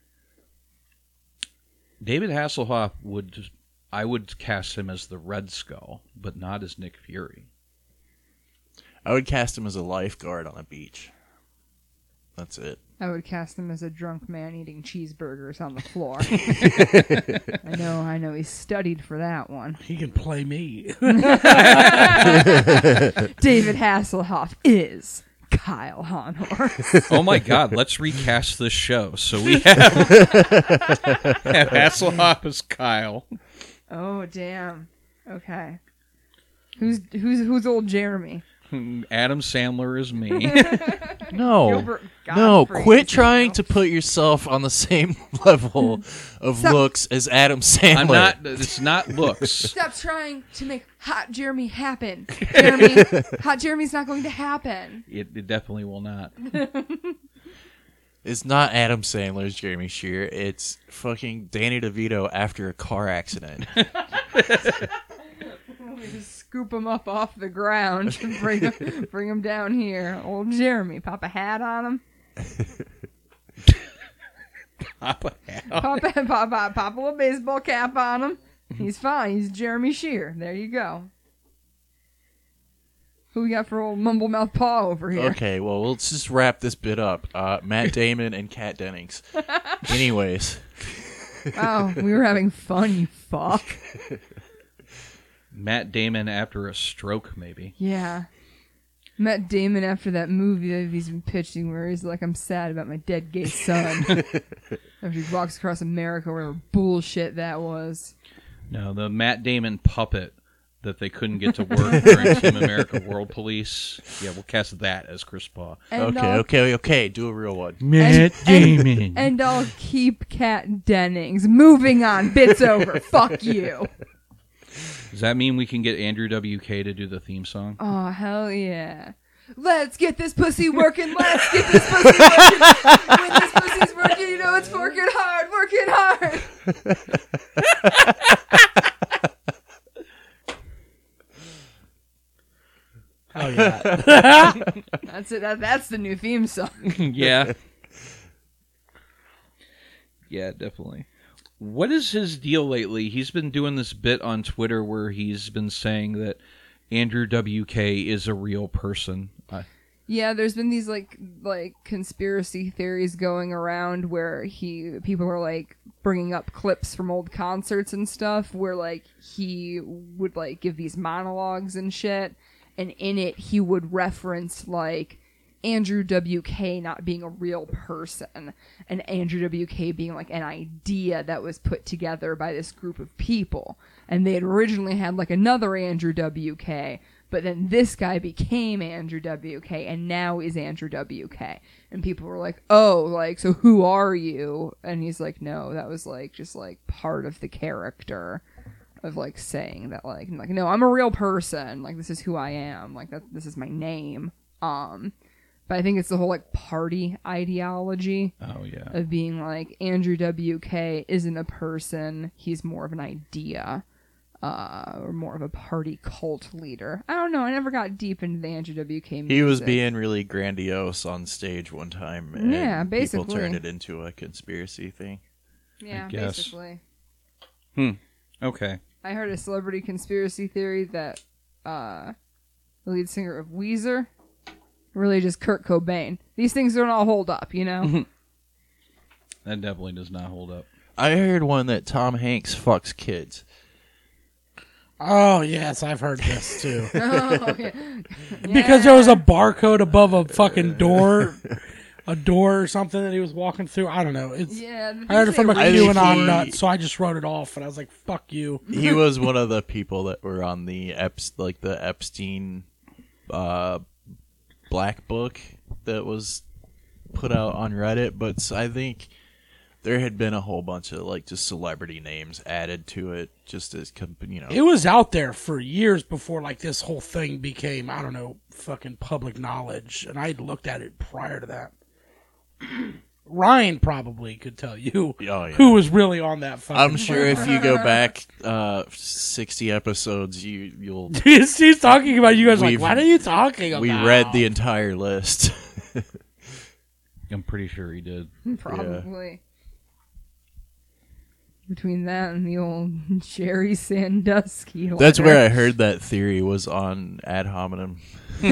[SPEAKER 13] David Hasselhoff would, I would cast him as the Red Skull, but not as Nick Fury.
[SPEAKER 8] I would cast him as a lifeguard on a beach. That's it.
[SPEAKER 1] I would cast him as a drunk man eating cheeseburgers on the floor. I know, I know. He studied for that one.
[SPEAKER 7] He can play me.
[SPEAKER 1] David Hasselhoff is Kyle Honor.
[SPEAKER 13] Oh my God! Let's recast this show. So we have, have Hasselhoff as Kyle.
[SPEAKER 1] Oh damn. Okay. Who's who's who's old Jeremy?
[SPEAKER 13] Adam Sandler is me.
[SPEAKER 8] No,
[SPEAKER 1] Gilbert
[SPEAKER 8] no,
[SPEAKER 1] Gottfried,
[SPEAKER 8] quit
[SPEAKER 1] you
[SPEAKER 8] trying
[SPEAKER 1] know.
[SPEAKER 8] to put yourself on the same level of
[SPEAKER 1] Stop.
[SPEAKER 8] looks as Adam Sandler.
[SPEAKER 13] I'm not. It's not looks.
[SPEAKER 1] Stop trying to make Hot Jeremy happen. Jeremy, Hot Jeremy's not going to happen.
[SPEAKER 13] It, it definitely will not.
[SPEAKER 8] It's not Adam Sandler's Jeremy Shearer. It's fucking Danny DeVito after a car accident.
[SPEAKER 1] We just scoop him up off the ground and bring him, bring him down here. Old Jeremy, pop a hat on him.
[SPEAKER 13] Pop a hat on
[SPEAKER 1] Pop a, pop, a, pop a little baseball cap on him. He's fine. He's Jeremy Shearer. There you go. Who we got for old Mumble-Mouth Paw over here?
[SPEAKER 8] Okay, well, let's just wrap this bit up. Uh, Matt Damon and Kat Dennings. Anyways.
[SPEAKER 1] Wow, we were having fun, you fuck.
[SPEAKER 13] Matt Damon after a stroke, maybe.
[SPEAKER 1] Yeah. Matt Damon after that movie that he's been pitching where he's like, I'm sad about my dead gay son. After he walks across America, whatever bullshit that was.
[SPEAKER 13] No, the Matt Damon puppet that they couldn't get to work during Team America World Police. Yeah, we'll cast that as Chris Paul.
[SPEAKER 1] And
[SPEAKER 8] okay,
[SPEAKER 1] I'll-
[SPEAKER 8] okay, okay. Do a real one.
[SPEAKER 7] Matt Damon.
[SPEAKER 1] And I'll keep Kat Dennings. Moving on. Bit's over. Fuck you.
[SPEAKER 13] Does that mean we can get Andrew W K to do the theme song?
[SPEAKER 1] Oh, hell yeah. Let's get this pussy working. Let's get this pussy working. When this pussy's working, you know it's working hard. Working hard.
[SPEAKER 7] Oh, yeah.
[SPEAKER 1] That's it. That, that's the new theme song.
[SPEAKER 13] Yeah. Yeah, definitely. What is his deal lately? He's been doing this bit on Twitter where he's been saying that Andrew W K is a real person. Uh,
[SPEAKER 1] Yeah, there's been these like like conspiracy theories going around where he people are like bringing up clips from old concerts and stuff where like he would like give these monologues and shit, and in it he would reference like Andrew W K not being a real person and Andrew W K being like an idea that was put together by this group of people. And they had originally had like another Andrew W K, but then this guy became Andrew W K and now is Andrew W K. And people were like, oh, like, so who are you? And he's like, no, that was like just like part of the character of like saying that like, like, no, I'm a real person. Like, this is who I am. Like, that, this is my name. Um, But I think it's the whole, like, party ideology.
[SPEAKER 13] Oh, yeah.
[SPEAKER 1] Of being, like, Andrew W K isn't a person. He's more of an idea. Uh, or more of a party cult leader. I don't know. I never got deep into the Andrew W K music.
[SPEAKER 8] He was being really grandiose on stage one time. And
[SPEAKER 1] yeah, basically.
[SPEAKER 8] People turned it into a conspiracy thing.
[SPEAKER 1] Yeah,
[SPEAKER 13] guess.
[SPEAKER 1] basically.
[SPEAKER 13] Hmm. Okay.
[SPEAKER 1] I heard a celebrity conspiracy theory that uh, the lead singer of Weezer really just Kurt Cobain. These things don't all hold up, you know?
[SPEAKER 13] That definitely does not hold up.
[SPEAKER 8] I heard one that Tom Hanks fucks kids.
[SPEAKER 7] Oh, yes, I've heard this, too.
[SPEAKER 1] Oh, yeah.
[SPEAKER 7] Because there was a barcode above a fucking door, a door or something that he was walking through. I don't know. It's,
[SPEAKER 1] yeah,
[SPEAKER 7] I heard it from a
[SPEAKER 8] I think
[SPEAKER 7] QAnon
[SPEAKER 8] he-
[SPEAKER 7] nut, so I just wrote it off, and I was like, fuck you.
[SPEAKER 8] He was one of the people that were on the Eps- like the Epstein uh, Black Book that was put out on Reddit, but I think there had been a whole bunch of like just celebrity names added to it, just as com- you know.
[SPEAKER 7] It was out there for years before, like, this whole thing became, I don't know, fucking public knowledge, and I looked at it prior to that. Ryan probably could tell you
[SPEAKER 8] Oh, yeah.
[SPEAKER 7] who was really on that fucking
[SPEAKER 8] I'm sure if you go back uh, sixty episodes, you you'll.
[SPEAKER 7] He's talking about you guys like,
[SPEAKER 8] We've-
[SPEAKER 7] what are you talking about?
[SPEAKER 8] We read the entire list.
[SPEAKER 13] I'm pretty sure he did.
[SPEAKER 1] Probably. Between that and the old Jerry Sandusky letter.
[SPEAKER 8] That's where I heard that theory was on Ad Hominem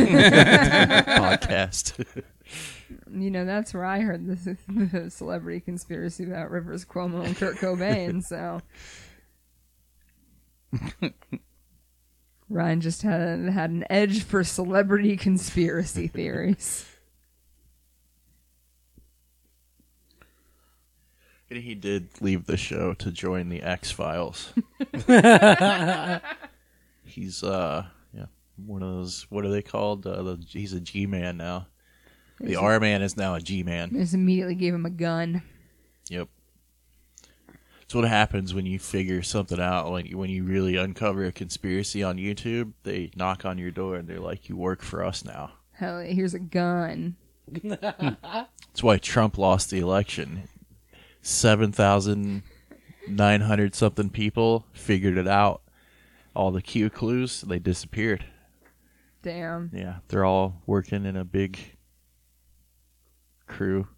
[SPEAKER 8] podcast.
[SPEAKER 1] You know, that's where I heard this the celebrity conspiracy about Rivers Cuomo and Kurt Cobain, so. Ryan just had, had an edge for celebrity conspiracy theories.
[SPEAKER 8] And he did leave the show to join the X-Files. He's, uh, yeah, one of those, what are they called? Uh, the, he's a G-Man now. The
[SPEAKER 1] Is it-
[SPEAKER 8] R-Man is now a G-Man.
[SPEAKER 1] Just immediately gave him a gun.
[SPEAKER 8] Yep. It's what happens when you figure something out. When you, when you really uncover a conspiracy on YouTube, they knock on your door and they're like, you work for us now.
[SPEAKER 1] Hell, here's a gun.
[SPEAKER 8] That's why Trump lost the election. seven thousand nine hundred something people figured it out. All the Q clues, they disappeared.
[SPEAKER 1] Damn.
[SPEAKER 8] Yeah, they're all working in a big crew.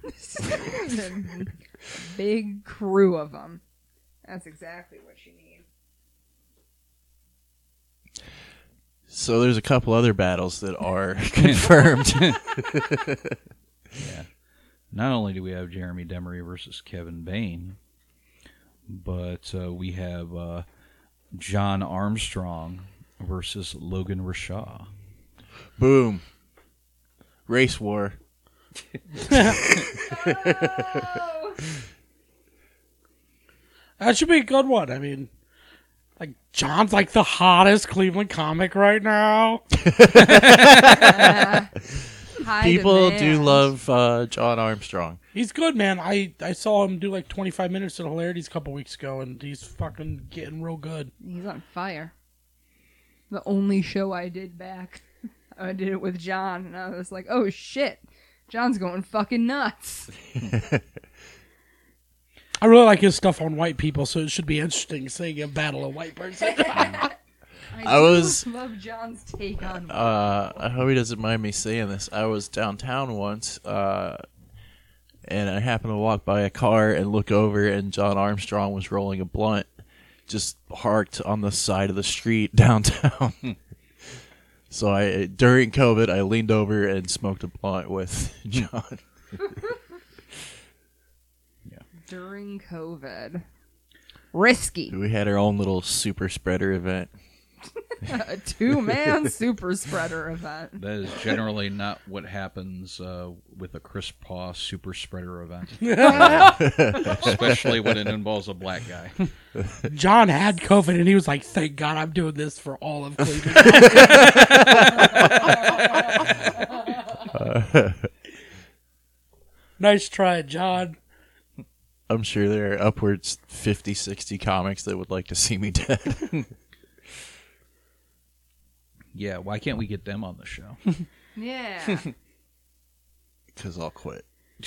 [SPEAKER 1] Big crew of them. That's exactly what you need.
[SPEAKER 8] So there's a couple other battles that are confirmed.
[SPEAKER 13] Yeah. Not only do we have Jeremy Demery versus Kevin Bain, but uh, we have uh, John Armstrong versus Logan Rashaw.
[SPEAKER 8] Boom. Race war.
[SPEAKER 7] That should be a good one. I mean, like, John's like the hottest Cleveland comic right now.
[SPEAKER 1] High
[SPEAKER 8] People
[SPEAKER 1] demand.
[SPEAKER 8] do love uh, John Armstrong.
[SPEAKER 7] He's good, man. I, I saw him do like twenty-five minutes of Hilarities a couple weeks ago, and he's fucking getting real good.
[SPEAKER 1] He's on fire. The only show I did back, I did it with John, and I was like, oh shit, John's going fucking nuts.
[SPEAKER 7] I really like his stuff on white people, so it should be interesting seeing a battle of white person.
[SPEAKER 1] I,
[SPEAKER 8] I
[SPEAKER 1] do
[SPEAKER 8] was-
[SPEAKER 1] love John's take on
[SPEAKER 8] Uh, I hope he doesn't mind me saying this. I was downtown once, uh, and I happened to walk by a car and look over, and John Armstrong was rolling a blunt, just parked on the side of the street downtown. So I, during COVID, I leaned over and smoked a blunt with John.
[SPEAKER 1] during COVID. Risky.
[SPEAKER 8] We had our own little super spreader event.
[SPEAKER 1] A two-man super spreader event.
[SPEAKER 13] That is generally not what happens uh, with a Chris Paw super spreader event. Especially when it involves a black guy.
[SPEAKER 7] John had COVID and he was like, thank God I'm doing this for all of Cleveland.
[SPEAKER 8] Uh,
[SPEAKER 7] Nice try, John.
[SPEAKER 8] I'm sure there are upwards fifty, sixty comics that would like to see me dead.
[SPEAKER 13] Yeah, why can't we get them on the show?
[SPEAKER 1] Yeah.
[SPEAKER 8] Because I'll quit.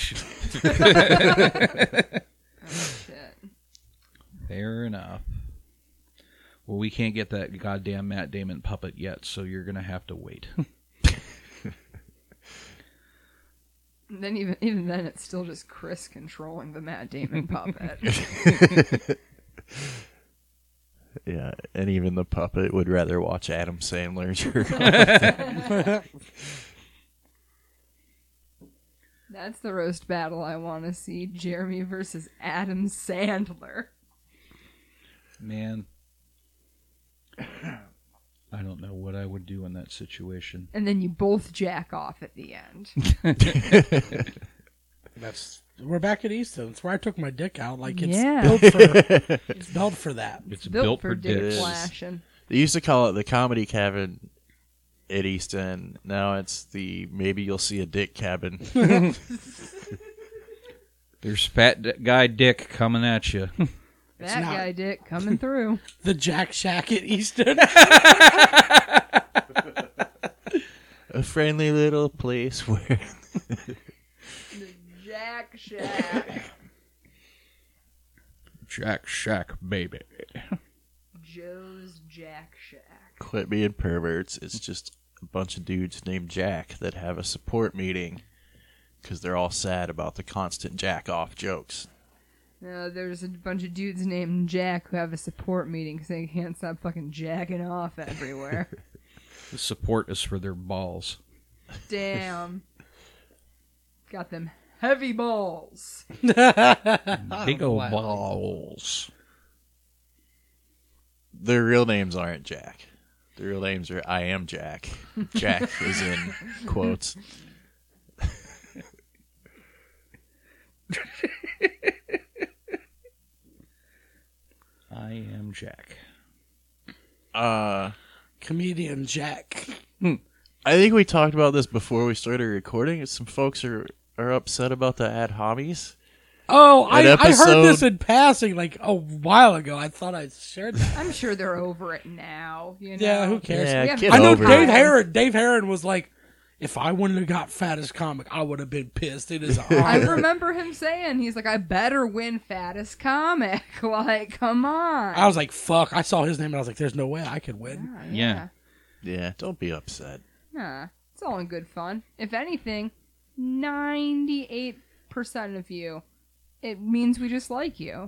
[SPEAKER 1] Oh, shit.
[SPEAKER 13] Fair enough. Well, we can't get that goddamn Matt Damon puppet yet, so you're going to have to wait.
[SPEAKER 1] And then even even then, it's still just Chris controlling the Matt Damon puppet.
[SPEAKER 8] Yeah, and even the puppet would rather watch Adam Sandler jerk off.
[SPEAKER 1] That's the roast battle I want to see. Jeremy versus Adam Sandler.
[SPEAKER 13] Man. I don't know what I would do in that situation.
[SPEAKER 1] And then you both jack off at the end.
[SPEAKER 7] That's we're back at Easton. It's where I took my dick out. Like it's
[SPEAKER 1] Yeah.
[SPEAKER 7] built for it's built for that.
[SPEAKER 13] It's,
[SPEAKER 1] built,
[SPEAKER 13] built,
[SPEAKER 1] for
[SPEAKER 13] for
[SPEAKER 1] dick
[SPEAKER 13] dicks.
[SPEAKER 1] flashing.
[SPEAKER 8] They used to call it the Comedy Cabin at East End. Now it's the Maybe You'll See a Dick Cabin.
[SPEAKER 13] There's fat d- guy dick coming at you.
[SPEAKER 1] That
[SPEAKER 7] not-
[SPEAKER 1] guy dick coming through.
[SPEAKER 7] The Jack Shack at Easton.
[SPEAKER 8] A friendly little place where...
[SPEAKER 1] The Jack Shack.
[SPEAKER 13] Jack Shack, baby.
[SPEAKER 1] Joe's Jack Shack.
[SPEAKER 8] Quit being perverts. It's just a bunch of dudes named Jack that have a support meeting because they're all sad about the constant jack-off jokes.
[SPEAKER 1] Uh, there's a bunch of dudes named Jack who have a support meeting because they can't stop fucking jacking off everywhere.
[SPEAKER 13] The support is for their balls.
[SPEAKER 1] Damn. Got them heavy balls.
[SPEAKER 13] Big old balls.
[SPEAKER 8] Their real names aren't Jack. Their real names are I Am Jack. Jack is in quotes.
[SPEAKER 13] I am Jack.
[SPEAKER 8] Uh,
[SPEAKER 7] Comedian Jack.
[SPEAKER 8] I think we talked about this before we started recording. Some folks are, are upset about the ad homies.
[SPEAKER 7] Oh, I,
[SPEAKER 8] That
[SPEAKER 7] I heard this
[SPEAKER 8] episode-
[SPEAKER 7] in passing like a while ago. I thought I shared that.
[SPEAKER 1] I'm sure they're over it now. You know?
[SPEAKER 7] Yeah, who cares?
[SPEAKER 8] Yeah,
[SPEAKER 1] We have
[SPEAKER 8] get
[SPEAKER 7] I know
[SPEAKER 8] over
[SPEAKER 7] Dave
[SPEAKER 8] it.
[SPEAKER 7] Herron. Dave Herron was like, if I wouldn't have got fattest comic, I would have been pissed. It is
[SPEAKER 1] I
[SPEAKER 7] honor.
[SPEAKER 1] remember him saying, he's like, I better win fattest comic. Like, come on.
[SPEAKER 7] I was like, fuck. I saw his name and I was like, there's no way I could win.
[SPEAKER 1] Yeah.
[SPEAKER 8] Yeah, don't be upset.
[SPEAKER 1] Yeah. It's all in good fun. If anything, ninety-eight percent of you, it means we just like you.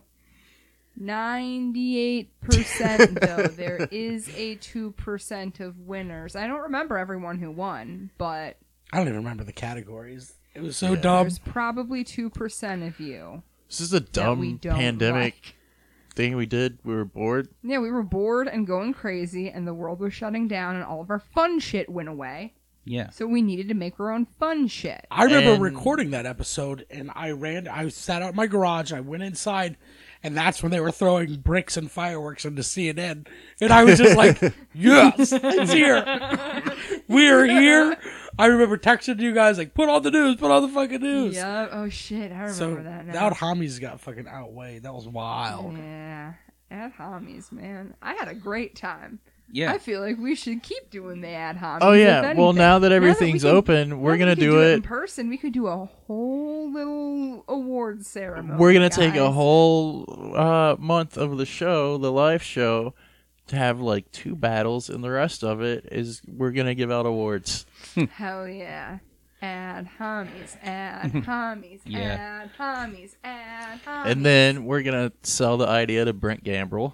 [SPEAKER 1] ninety-eight percent, though, there is a two percent of winners. I don't remember everyone who won, but
[SPEAKER 7] I don't even remember the categories. It was so
[SPEAKER 8] Yeah.
[SPEAKER 7] dumb.
[SPEAKER 1] there's probably two percent of you.
[SPEAKER 8] This is a
[SPEAKER 1] That we
[SPEAKER 8] dumb
[SPEAKER 1] don't
[SPEAKER 8] pandemic
[SPEAKER 1] like.
[SPEAKER 8] thing we did. We were bored.
[SPEAKER 1] Yeah, we were bored and going crazy, and the world was shutting down, and all of our fun shit went away.
[SPEAKER 13] Yeah.
[SPEAKER 1] So we needed to make our own fun shit.
[SPEAKER 7] I remember
[SPEAKER 8] And-
[SPEAKER 7] recording that episode, and I ran. I sat out in my garage. I went inside, and that's when they were throwing bricks and fireworks into C N N. And I was just like, "Yes, it's here. We are here." I remember texting you guys like, "Put on the news. Put on the fucking news."
[SPEAKER 1] Yeah. Oh shit, I remember
[SPEAKER 7] So
[SPEAKER 1] that now.
[SPEAKER 7] that homies got fucking outweighed. That was wild.
[SPEAKER 1] Yeah. Ad homies, man. I had a great time.
[SPEAKER 13] Yeah.
[SPEAKER 1] I feel like we should keep doing the ad homies.
[SPEAKER 8] Oh, yeah.
[SPEAKER 1] if
[SPEAKER 8] Well,
[SPEAKER 1] anything.
[SPEAKER 8] now that
[SPEAKER 1] we
[SPEAKER 8] everything's
[SPEAKER 1] can-
[SPEAKER 8] open,
[SPEAKER 1] now
[SPEAKER 8] we're
[SPEAKER 1] that
[SPEAKER 8] gonna
[SPEAKER 1] we can
[SPEAKER 8] do
[SPEAKER 1] in
[SPEAKER 8] it-
[SPEAKER 1] person. We could do a whole little awards ceremony.
[SPEAKER 8] We're going to take a
[SPEAKER 1] guys.
[SPEAKER 8] whole uh, month of the show, the live show, to have like two battles, and the rest of it is we're going to give out awards.
[SPEAKER 1] Hell yeah. Ad homies, ad homies,
[SPEAKER 13] Yeah.
[SPEAKER 1] ad homies, ad homies.
[SPEAKER 8] And then we're going to sell the idea to Brent Gambrell,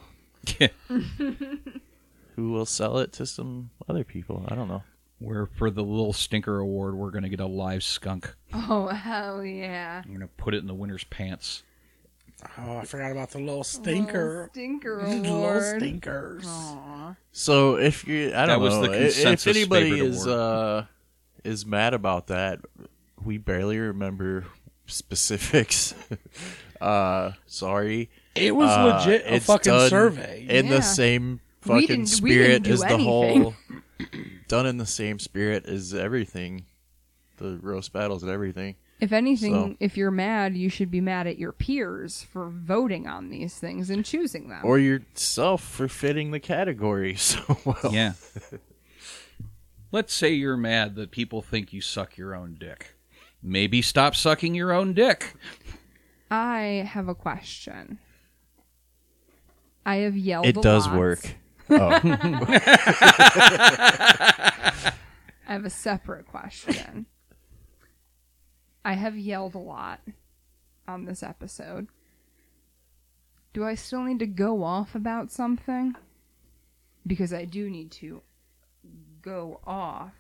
[SPEAKER 8] who will sell it to some other people. I don't know.
[SPEAKER 13] Where for the little stinker award, we're going to get a live skunk.
[SPEAKER 1] Oh, hell yeah.
[SPEAKER 13] I'm going to put it in the winner's pants.
[SPEAKER 7] Oh, I forgot about the little stinker.
[SPEAKER 1] Little stinker
[SPEAKER 7] Little
[SPEAKER 1] award.
[SPEAKER 7] stinkers.
[SPEAKER 1] Aw.
[SPEAKER 8] So if you, I
[SPEAKER 13] That
[SPEAKER 8] don't
[SPEAKER 13] was
[SPEAKER 8] know,
[SPEAKER 13] the
[SPEAKER 8] i- if
[SPEAKER 13] consensus
[SPEAKER 8] anybody
[SPEAKER 13] favorite
[SPEAKER 8] is
[SPEAKER 13] award.
[SPEAKER 8] uh, is mad about that, we barely remember specifics. uh, sorry,
[SPEAKER 7] It was
[SPEAKER 8] Uh,
[SPEAKER 7] legit a
[SPEAKER 8] it's
[SPEAKER 7] fucking
[SPEAKER 8] done
[SPEAKER 7] survey.
[SPEAKER 8] in
[SPEAKER 1] Yeah.
[SPEAKER 8] the same
[SPEAKER 1] We
[SPEAKER 8] fucking
[SPEAKER 1] didn't- we
[SPEAKER 8] spirit
[SPEAKER 1] didn't do
[SPEAKER 8] as the
[SPEAKER 1] anything.
[SPEAKER 8] whole. Done in the same spirit as everything, the roast battles and everything.
[SPEAKER 1] If anything,
[SPEAKER 8] So-
[SPEAKER 1] if you're mad, you should be mad at your peers for voting on these things and choosing them.
[SPEAKER 8] Or yourself for fitting the category so well.
[SPEAKER 13] Yeah. Let's say you're mad that people think you suck your own dick. Maybe stop sucking your own dick.
[SPEAKER 1] I have a question. I have yelled
[SPEAKER 8] It
[SPEAKER 1] a
[SPEAKER 8] does
[SPEAKER 1] lot.
[SPEAKER 8] work. Oh.
[SPEAKER 1] I have a separate question. I have yelled a lot on this episode. Do I still need to go off about something? Because I do need to go off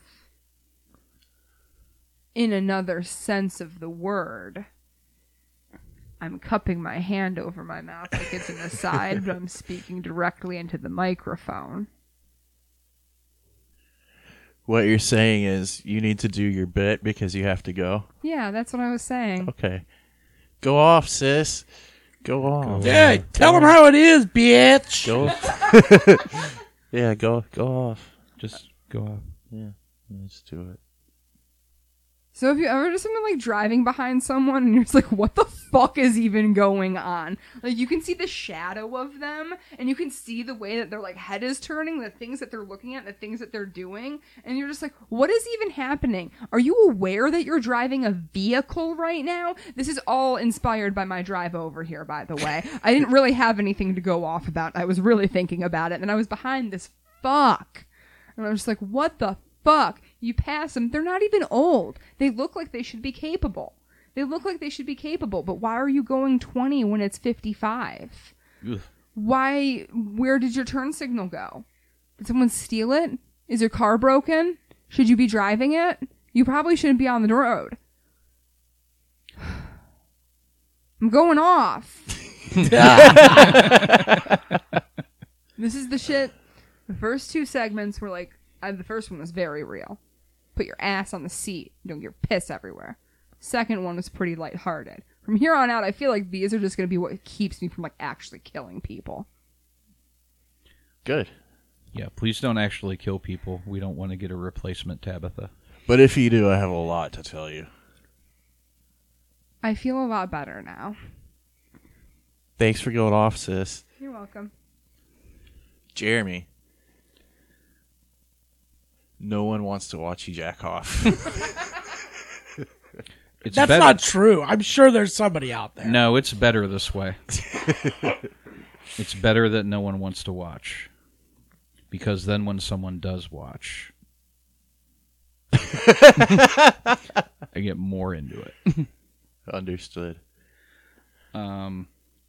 [SPEAKER 1] in another sense of the word. I'm cupping my hand over my mouth like it's an aside, but I'm speaking directly into the microphone.
[SPEAKER 8] What you're saying is you need to do your bit because you have to go.
[SPEAKER 1] Yeah, that's what I was saying.
[SPEAKER 8] Okay. Go off, sis. Go off.
[SPEAKER 7] Yeah, tell them how it is, bitch.
[SPEAKER 8] Go. Yeah, go go off.
[SPEAKER 13] Just go off.
[SPEAKER 8] Yeah, let's do it.
[SPEAKER 1] So have you ever just been like driving behind someone and you're just like, what the fuck is even going on? Like you can see the shadow of them and you can see the way that their like head is turning, the things that they're looking at, the things that they're doing, and you're just like, what is even happening? Are you aware that you're driving a vehicle right now? This is all inspired by my drive over here, by the way. I didn't really have anything to go off about. I was really thinking about it, and I was behind this fuck. And I was just like, what the fuck? You pass them. They're not even old. They look like they should be capable. They look like they should be capable, but why are you going twenty when it's fifty-five?
[SPEAKER 13] Ugh.
[SPEAKER 1] Why? Where did your turn signal go? Did someone steal it? Is your car broken? Should you be driving it? You probably shouldn't be on the road. I'm going off. This is the shit. The first two segments were like, I, the first one was very real. Put your ass on the seat. Don't get piss everywhere. Second one was pretty lighthearted. From here on out, I feel like these are just going to be what keeps me from like actually killing people.
[SPEAKER 8] Good.
[SPEAKER 13] Yeah, please don't actually kill people. We don't want to get a replacement Tabitha.
[SPEAKER 8] But if you do, I have a lot to tell you.
[SPEAKER 1] I feel a lot better now.
[SPEAKER 8] Thanks for going off, sis.
[SPEAKER 1] You're welcome.
[SPEAKER 8] Jeremy. No one wants to watch you jack off.
[SPEAKER 13] It's
[SPEAKER 7] That's
[SPEAKER 13] better-
[SPEAKER 7] not true. I'm sure there's somebody out there.
[SPEAKER 13] No, it's better this way. It's better that no one wants to watch. Because then when someone does watch, I get more into it.
[SPEAKER 8] Understood.
[SPEAKER 13] Um,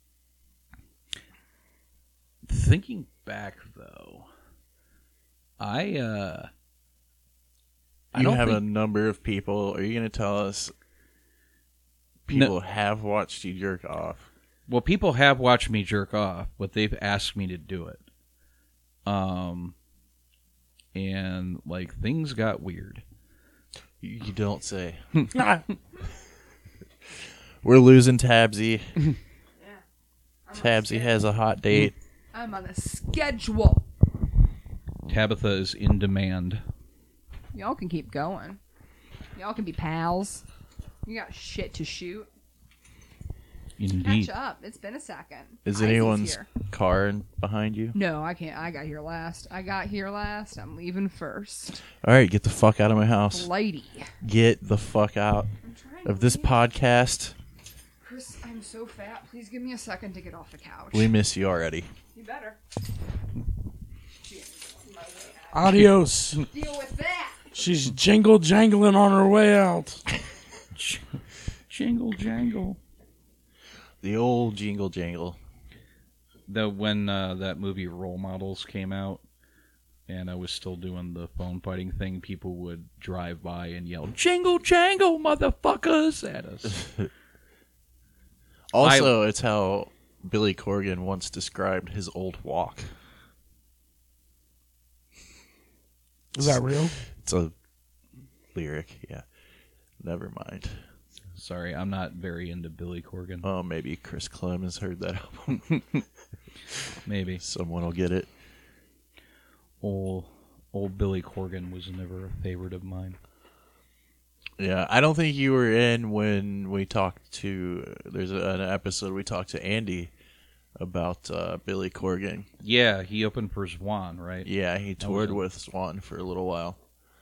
[SPEAKER 13] thinking back, though, I, uh... I
[SPEAKER 8] You
[SPEAKER 13] don't
[SPEAKER 8] have
[SPEAKER 13] think...
[SPEAKER 8] a number of people. Are you going to tell us people have watched you jerk off?
[SPEAKER 13] Well, people have watched me jerk off, but they've asked me to do it. Um, and, like, things got weird.
[SPEAKER 8] You, you don't say. We're losing Tabsy.
[SPEAKER 1] Yeah.
[SPEAKER 8] Tabsy has a hot date.
[SPEAKER 1] I'm on a schedule.
[SPEAKER 13] Tabitha is in demand.
[SPEAKER 1] Y'all can keep going. Y'all can be pals. You got shit to shoot.
[SPEAKER 13] Indeed.
[SPEAKER 1] Catch up. It's been a second.
[SPEAKER 8] Is
[SPEAKER 1] Icy's
[SPEAKER 8] anyone's
[SPEAKER 1] here.
[SPEAKER 8] car in, behind you?
[SPEAKER 1] No, I can't. I got here last. I got here last. I'm leaving first.
[SPEAKER 8] All right, get the fuck out of my house.
[SPEAKER 1] Lady.
[SPEAKER 8] Get the fuck out of this podcast.
[SPEAKER 1] Chris, I'm so fat. Please give me a second to get off the couch.
[SPEAKER 8] We miss you already.
[SPEAKER 1] You better.
[SPEAKER 7] Adios.
[SPEAKER 1] Deal with that.
[SPEAKER 7] She's jingle jangling on her way out.
[SPEAKER 13] Jingle jangle.
[SPEAKER 8] The old jingle jangle.
[SPEAKER 13] The when uh, that movie Role Models came out, and I was still doing the phone fighting thing, people would drive by and yell "Jingle jangle, motherfuckers!" at us.
[SPEAKER 8] Also, I, it's how Billy Corgan once described his old walk.
[SPEAKER 7] Is that real?
[SPEAKER 8] It's a lyric, yeah. Never mind.
[SPEAKER 13] Sorry, I'm not very into Billy Corgan.
[SPEAKER 8] Oh, maybe Chris Clem has heard that album.
[SPEAKER 13] Maybe.
[SPEAKER 8] Someone will get it.
[SPEAKER 13] Old, old Billy Corgan was never a favorite of mine.
[SPEAKER 8] Yeah, I don't think you were in when we talked to... There's a, an episode we talked to Andy about uh, Billy Corgan.
[SPEAKER 13] Yeah, he opened for Swan, right?
[SPEAKER 8] Yeah, he toured with Swan for a little while.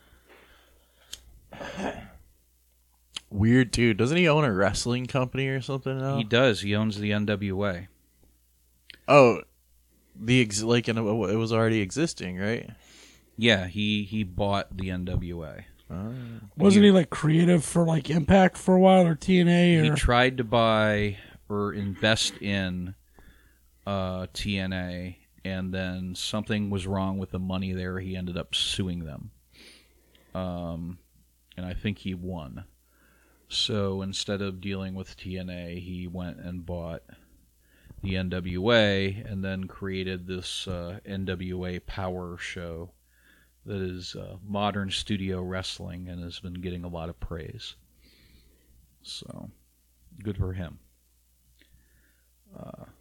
[SPEAKER 8] Weird dude. Doesn't he own a wrestling company or something now?
[SPEAKER 13] He does. He owns the N W A.
[SPEAKER 8] Oh, the ex- like in a, it was already existing, right?
[SPEAKER 13] Yeah, he, he bought the N W A.
[SPEAKER 8] Oh.
[SPEAKER 7] Wasn't he like creative for like Impact for a while or T N A? Or...
[SPEAKER 13] He tried to buy or invest in uh, T N A, and then something was wrong with the money there. He ended up suing them. Um, and I think he won. So instead of dealing with T N A, he went and bought the N W A and then created this uh, N W A Power show that is uh, modern studio wrestling and has been getting a lot of praise. So, good for him. Uh,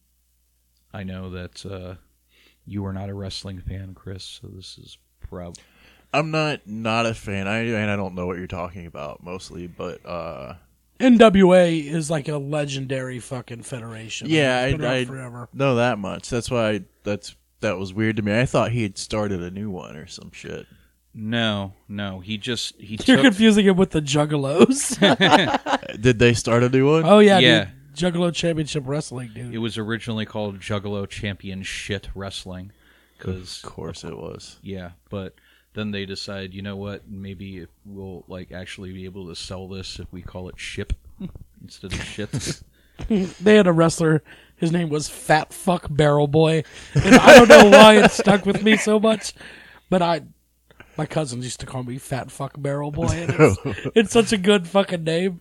[SPEAKER 13] I know that uh, you are not a wrestling fan, Chris, so this is probably...
[SPEAKER 8] I'm not not a fan. I and I don't know what you're talking about mostly, but uh,
[SPEAKER 7] N W A is like a legendary fucking federation.
[SPEAKER 8] Yeah,
[SPEAKER 7] It's been
[SPEAKER 8] I,
[SPEAKER 7] around
[SPEAKER 8] I
[SPEAKER 7] forever.
[SPEAKER 8] know that much. That's why I, that's that was weird to me. I thought he had started a new one or some shit.
[SPEAKER 13] No, no, he just he.
[SPEAKER 7] You're
[SPEAKER 13] took...
[SPEAKER 7] confusing him with the Juggalos.
[SPEAKER 8] Did they start a new one?
[SPEAKER 7] Oh yeah,
[SPEAKER 13] yeah.
[SPEAKER 7] Dude. Juggalo Championship Wrestling, dude.
[SPEAKER 13] It was originally called Juggalo Champion Shit Wrestling. Cause,
[SPEAKER 8] of course it was.
[SPEAKER 13] Yeah, but then they decided, you know what? Maybe if we'll like actually be able to sell this if we call it Ship instead of Shit.
[SPEAKER 7] They had a wrestler. His name was Fat Fuck Barrel Boy, and I don't know why it stuck with me so much, but I, my cousins used to call me Fat Fuck Barrel Boy, and it's, it's such a good fucking name.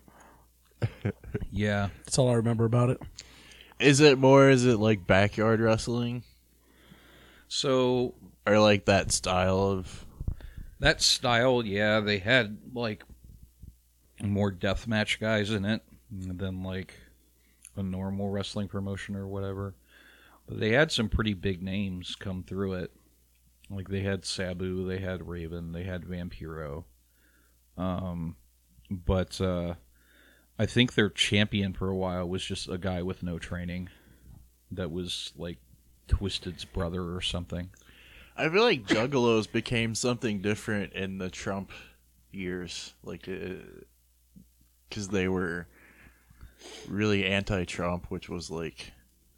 [SPEAKER 13] Yeah,
[SPEAKER 7] that's all I remember about it.
[SPEAKER 8] Is it more? Is it like backyard wrestling?
[SPEAKER 13] So,
[SPEAKER 8] or like that style of
[SPEAKER 13] that style? Yeah, they had like more deathmatch guys in it than like a normal wrestling promotion or whatever. But they had some pretty big names come through it. Like they had Sabu, they had Raven, they had Vampiro. Um, but uh, I think their champion for a while was just a guy with no training that was like Twisted's brother or something.
[SPEAKER 8] I feel like Juggalos became something different in the Trump years, like because they were really anti-Trump, which was like,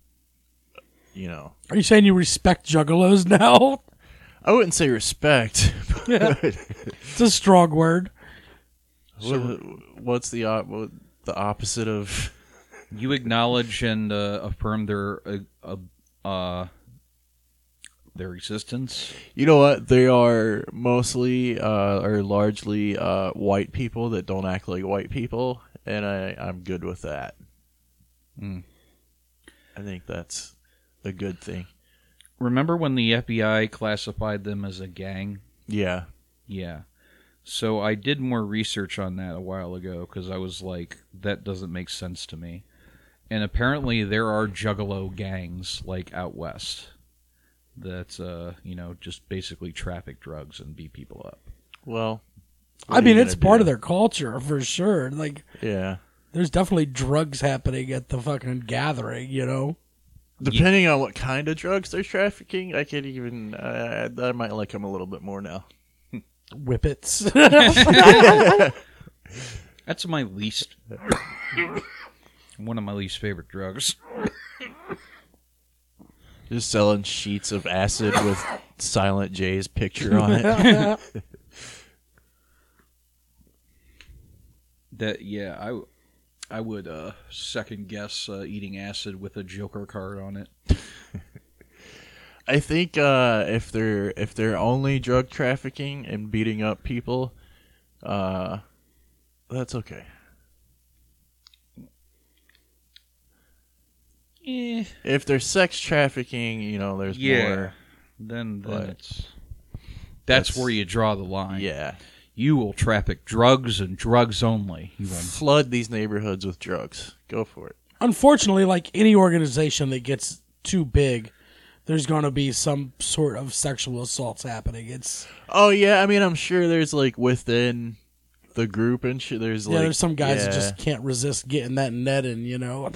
[SPEAKER 8] you know.
[SPEAKER 7] Are you saying you respect Juggalos now?
[SPEAKER 8] I wouldn't say respect.
[SPEAKER 7] Yeah. It's a strong word.
[SPEAKER 8] What, what's the op- what, the opposite of?
[SPEAKER 13] You acknowledge and uh, affirm their uh, uh, uh, their existence.
[SPEAKER 8] You know what? They are mostly uh, or largely uh, white people that don't act like white people, and I, I'm good with that.
[SPEAKER 13] Mm.
[SPEAKER 8] I think that's a good thing.
[SPEAKER 13] Remember when the F B I classified them as a gang?
[SPEAKER 8] Yeah.
[SPEAKER 13] Yeah. So I did more research on that a while ago because I was like, that doesn't make sense to me. And apparently there are Juggalo gangs like out west that, uh, you know, just basically traffic drugs and beat people up.
[SPEAKER 8] Well,
[SPEAKER 7] I mean, it's part do? of their culture for sure. Like,
[SPEAKER 8] yeah,
[SPEAKER 7] there's definitely drugs happening at the fucking gathering, you know?
[SPEAKER 8] Depending on what kind of drugs they're trafficking, I could even, uh, I might like them a little bit more now.
[SPEAKER 7] Whippets.
[SPEAKER 13] That's my least, one of my least favorite drugs.
[SPEAKER 8] Just selling sheets of acid with Silent J's picture on it.
[SPEAKER 13] That, yeah, I, I would uh, second guess uh, eating acid with a Joker card on it.
[SPEAKER 8] I think uh, if they're if they're only drug trafficking and beating up people, uh, that's okay.
[SPEAKER 13] Eh.
[SPEAKER 8] If there's sex trafficking, you know, there's
[SPEAKER 13] Yeah.
[SPEAKER 8] more.
[SPEAKER 13] Then, then
[SPEAKER 8] but
[SPEAKER 13] it's that's,
[SPEAKER 8] that's-
[SPEAKER 13] where you draw the line.
[SPEAKER 8] Yeah.
[SPEAKER 13] You will traffic drugs and drugs only. You will
[SPEAKER 8] Flood these neighborhoods with drugs. Go for it.
[SPEAKER 7] Unfortunately, like any organization that gets too big, there's going to be some sort of sexual assaults happening. It's
[SPEAKER 8] Oh yeah, I mean, I'm sure there's like within the group and shit. There's
[SPEAKER 7] yeah,
[SPEAKER 8] like
[SPEAKER 7] there's some guys
[SPEAKER 8] yeah.
[SPEAKER 7] that just can't resist getting that net in, you know.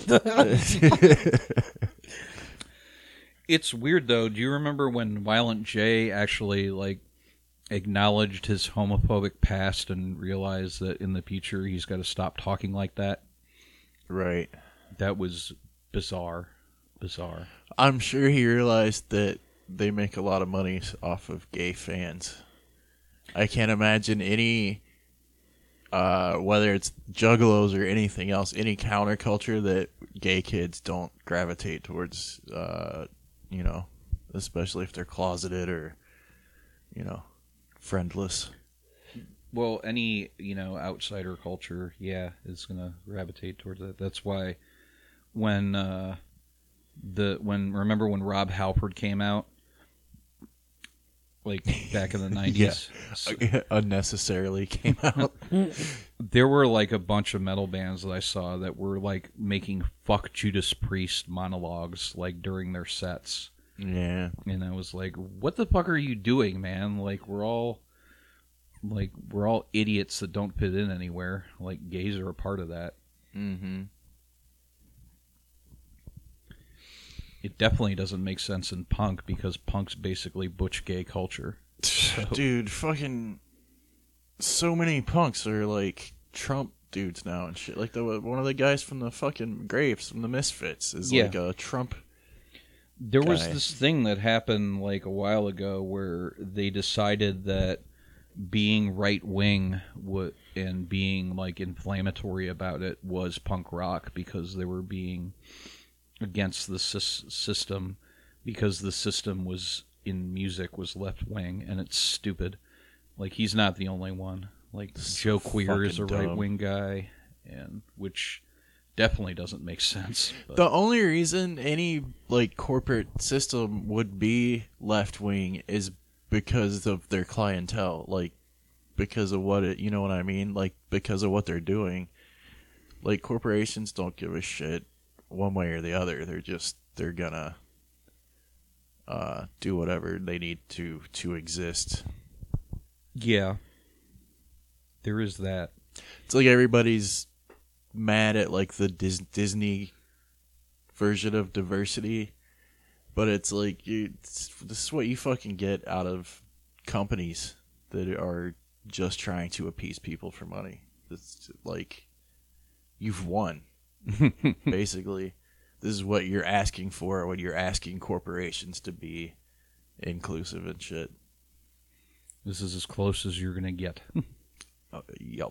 [SPEAKER 13] It's weird though. Do you remember when Violent J actually like acknowledged his homophobic past and realized that in the future he's got to stop talking like that?
[SPEAKER 8] Right.
[SPEAKER 13] That was bizarre. Bizarre.
[SPEAKER 8] I'm sure he realized that they make a lot of money off of gay fans. I can't imagine any, uh, whether it's juggalos or anything else, any counterculture that gay kids don't gravitate towards, uh, you know, especially if they're closeted or, you know, friendless.
[SPEAKER 13] Well, any, you know, outsider culture, yeah, is going to gravitate towards that. That's why when uh, the when remember when Rob Halford came out, like back in the nineties,
[SPEAKER 8] yeah, unnecessarily came out.
[SPEAKER 13] There were like a bunch of metal bands that I saw that were like making "fuck Judas Priest" monologues like during their sets.
[SPEAKER 8] Yeah,
[SPEAKER 13] and I was like, "What the fuck are you doing, man? Like we're all." Like, we're all idiots that don't fit in anywhere. Like, gays are a part of that.
[SPEAKER 8] Mm-hmm.
[SPEAKER 13] It definitely doesn't make sense in punk, because punk's basically butch gay culture. So.
[SPEAKER 8] Dude, fucking... So many punks are, like, Trump dudes now and shit. Like, the one of the guys from the fucking Graves, from the Misfits, is,
[SPEAKER 13] yeah.
[SPEAKER 8] like, a Trump
[SPEAKER 13] There
[SPEAKER 8] guy.
[SPEAKER 13] was this thing that happened, like, a while ago, where they decided that being right-wing w- and being, like, inflammatory about it was punk rock, because they were being against the sy- system, because the system was, in music, was left-wing, and it's stupid. Like, he's not the only one. Like, Joe Queer is a
[SPEAKER 8] dumb.
[SPEAKER 13] right-wing guy, and which definitely doesn't make sense. But.
[SPEAKER 8] The only reason any, like, corporate system would be left-wing is because of their clientele, like, because of what it, you know what I mean? Like, because of what they're doing. Like, corporations don't give a shit one way or the other. They're just, they're gonna uh, do whatever they need to to exist.
[SPEAKER 13] Yeah. There is that.
[SPEAKER 8] It's like everybody's mad at, like, the Dis- Disney version of diversity. But it's like, you, it's, this is what you fucking get out of companies that are just trying to appease people for money. It's like, you've won, basically. This is what you're asking for when you're asking corporations to be inclusive and shit.
[SPEAKER 13] This is as close as you're going to get.
[SPEAKER 8] uh, yep.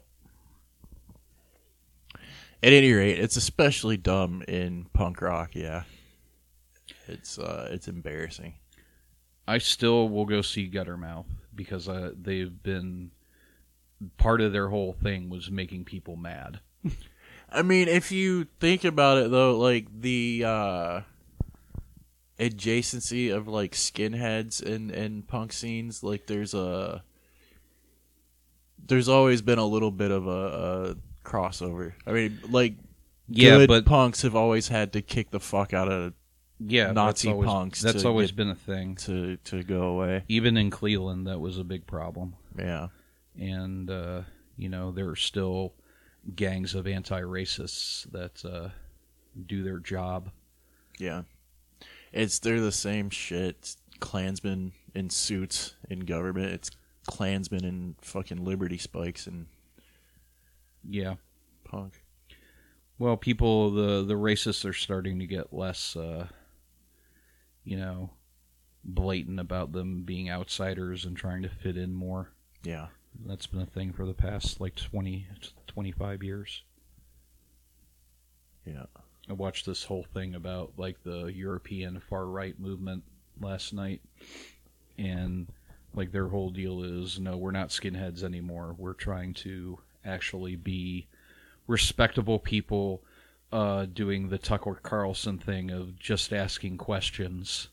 [SPEAKER 8] At any rate, it's especially dumb in punk rock, yeah. It's uh, it's embarrassing.
[SPEAKER 13] I still will go see Guttermouth because uh, they've been part of their whole thing was making people mad.
[SPEAKER 8] I mean, if you think about it though, like the uh, adjacency of like skinheads and and punk scenes, like there's a there's always been a little bit of a, a crossover. I mean, like
[SPEAKER 13] yeah,
[SPEAKER 8] good
[SPEAKER 13] but
[SPEAKER 8] punks have always had to kick the fuck out of
[SPEAKER 13] yeah,
[SPEAKER 8] Nazi
[SPEAKER 13] that's always,
[SPEAKER 8] punks.
[SPEAKER 13] That's
[SPEAKER 8] to
[SPEAKER 13] always
[SPEAKER 8] get,
[SPEAKER 13] been a thing
[SPEAKER 8] to to go away.
[SPEAKER 13] Even in Cleveland, that was a big problem.
[SPEAKER 8] Yeah,
[SPEAKER 13] and uh, you know there are still gangs of anti-racists that uh, do their job.
[SPEAKER 8] Yeah, it's they're the same shit. It's Klansmen in suits in government. It's Klansmen in fucking Liberty spikes and
[SPEAKER 13] yeah,
[SPEAKER 8] punk.
[SPEAKER 13] Well, people, the the racists are starting to get less, uh, you know, blatant about them being outsiders and trying to fit in more.
[SPEAKER 8] Yeah.
[SPEAKER 13] That's been a thing for the past, like, twenty, twenty-five years.
[SPEAKER 8] Yeah.
[SPEAKER 13] I watched this whole thing about, like, the European far-right movement last night, and, like, their whole deal is, no, we're not skinheads anymore. We're trying to actually be respectable people uh, doing the Tucker Carlson thing of just asking questions.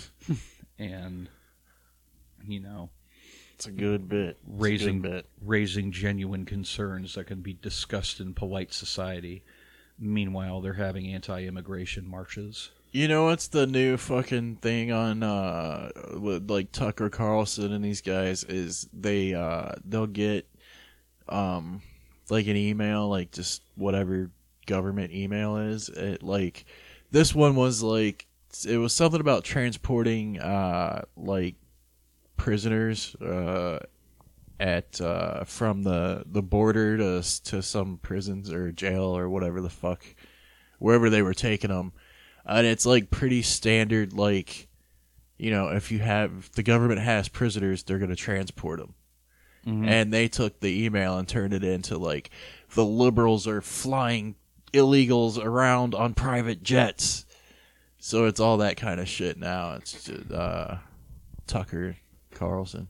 [SPEAKER 13] And, you know...
[SPEAKER 8] It's a good bit. It's
[SPEAKER 13] raising,
[SPEAKER 8] a good bit.
[SPEAKER 13] raising genuine concerns that can be discussed in polite society. Meanwhile, they're having anti-immigration marches.
[SPEAKER 8] You know what's the new fucking thing on uh with like Tucker Carlson and these guys is they uh they'll get um like an email, like just whatever government email is. It like this one was like it was something about transporting uh like prisoners uh at uh from the the border to to some prisons or jail or whatever the fuck wherever they were taking them. And it's like pretty standard, like, you know, if you have, if the government has prisoners, they're going to transport them. Mm-hmm. And they took the email and turned it into, like, the liberals are flying illegals around on private jets. So it's all that kind of shit now. It's just, uh, Tucker Carlson.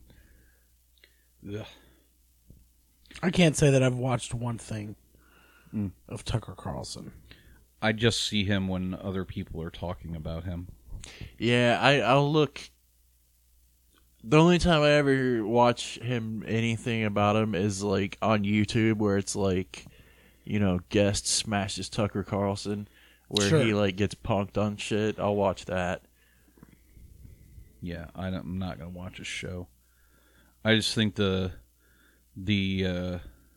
[SPEAKER 7] Ugh. I can't say that I've watched one thing
[SPEAKER 13] mm.
[SPEAKER 7] of Tucker Carlson.
[SPEAKER 13] I just see him when other people are talking about him.
[SPEAKER 8] Yeah, I, I'll look. The only time I ever watch him, anything about him, is like on YouTube where it's like, you know, guest smashes Tucker Carlson, where
[SPEAKER 7] sure.
[SPEAKER 8] he like gets punked on shit. I'll watch that.
[SPEAKER 13] Yeah, I don't, I'm not going to watch his show. I just think the the uh,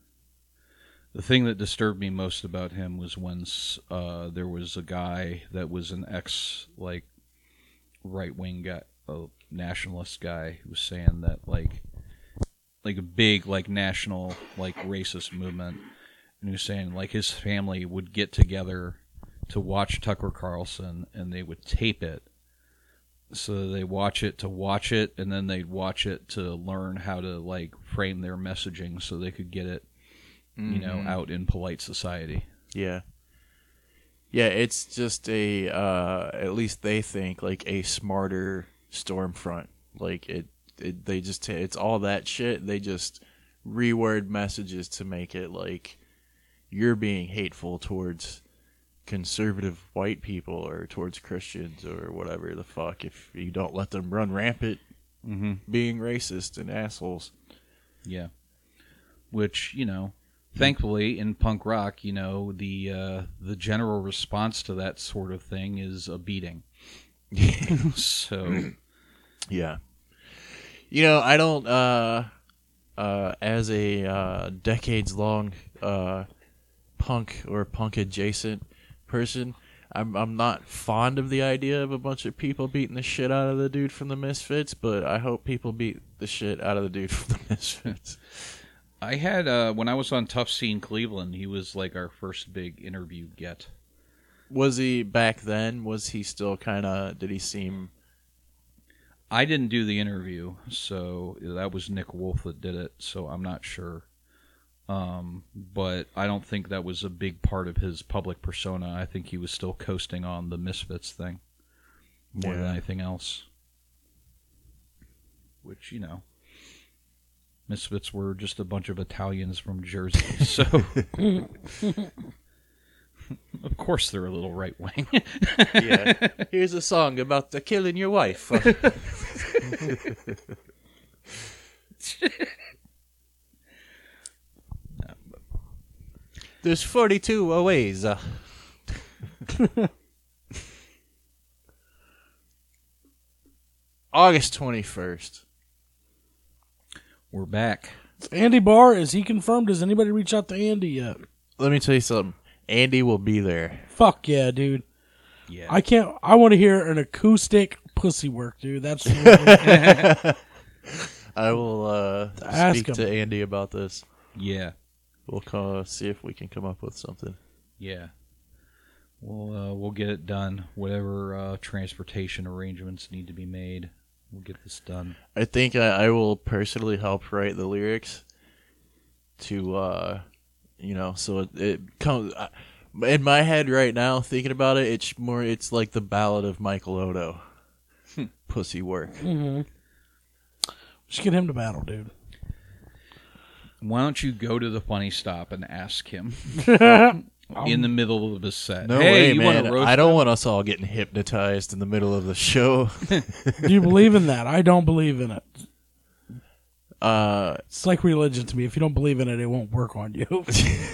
[SPEAKER 13] the thing that disturbed me most about him was when uh, there was a guy that was an ex like right wing guy, a nationalist guy, who was saying that like like a big like national like racist movement, and he was saying like his family would get together to watch Tucker Carlson and they would tape it. So they watch it to watch it, and then they'd watch it to learn how to like frame their messaging so they could get it, mm-hmm. you know, out in polite society.
[SPEAKER 8] Yeah. Yeah, it's just a, uh, at least they think, like a smarter Stormfront. Like it, it they just, it's all that shit. They just reword messages to make it like you're being hateful towards conservative white people or towards Christians or whatever the fuck if you don't let them run rampant
[SPEAKER 13] mm-hmm.
[SPEAKER 8] being racist and assholes.
[SPEAKER 13] Yeah. Which, you know, thankfully in punk rock, you know, the uh, the general response to that sort of thing is a beating. So,
[SPEAKER 8] yeah. You know, I don't, uh, uh, as a uh, decades long uh, punk or punk adjacent person, I'm I'm not fond of the idea of a bunch of people beating the shit out of the dude from the Misfits, but I hope people beat the shit out of the dude from the Misfits.
[SPEAKER 13] I had uh, when I was on Tough Scene Cleveland, he was like our first big interview get.
[SPEAKER 8] Was he back then? Was he still kind of? Did he seem?
[SPEAKER 13] I didn't do the interview, so that was Nick Wolf that did it. So I'm not sure. Um, but I don't think that was a big part of his public persona. I think he was still coasting on the Misfits thing more
[SPEAKER 8] yeah.
[SPEAKER 13] than anything else. Which, you know, Misfits were just a bunch of Italians from Jersey, so of course they're a little right wing.
[SPEAKER 8] Yeah, here's a song about the killing your wife. There's forty-two ways. Uh. August twenty-first.
[SPEAKER 13] We're back.
[SPEAKER 7] Andy Barr, is he confirmed? Has anybody reached out to Andy yet?
[SPEAKER 8] Let me tell you something. Andy will be there.
[SPEAKER 7] Fuck yeah, dude.
[SPEAKER 13] Yeah.
[SPEAKER 7] I can't. I want to hear an acoustic pussy work, dude. That's. Really
[SPEAKER 8] I will uh,
[SPEAKER 7] Ask
[SPEAKER 8] speak
[SPEAKER 7] him.
[SPEAKER 8] to Andy about this.
[SPEAKER 13] Yeah.
[SPEAKER 8] We'll call, see if we can come up with something.
[SPEAKER 13] Yeah. We'll uh, we'll get it done. Whatever uh, transportation arrangements need to be made, we'll get this done.
[SPEAKER 8] I think I, I will personally help write the lyrics to, uh, you know, so it, it comes uh, in my head right now. Thinking about it, it's more. It's like the ballad of Michael Odo. Pussy work.
[SPEAKER 7] Mm-hmm. Just get him to battle, dude.
[SPEAKER 13] Why don't you go to the Funny Stop and ask him? in the middle of a set.
[SPEAKER 8] No
[SPEAKER 13] hey,
[SPEAKER 8] way,
[SPEAKER 13] you
[SPEAKER 8] man.
[SPEAKER 13] wanna roast
[SPEAKER 8] I don't
[SPEAKER 13] them?
[SPEAKER 8] want us all getting hypnotized in the middle of the show.
[SPEAKER 7] Do you believe in that? I don't believe in it.
[SPEAKER 8] Uh,
[SPEAKER 7] it's like religion to me. If you don't believe in it, it won't work on you.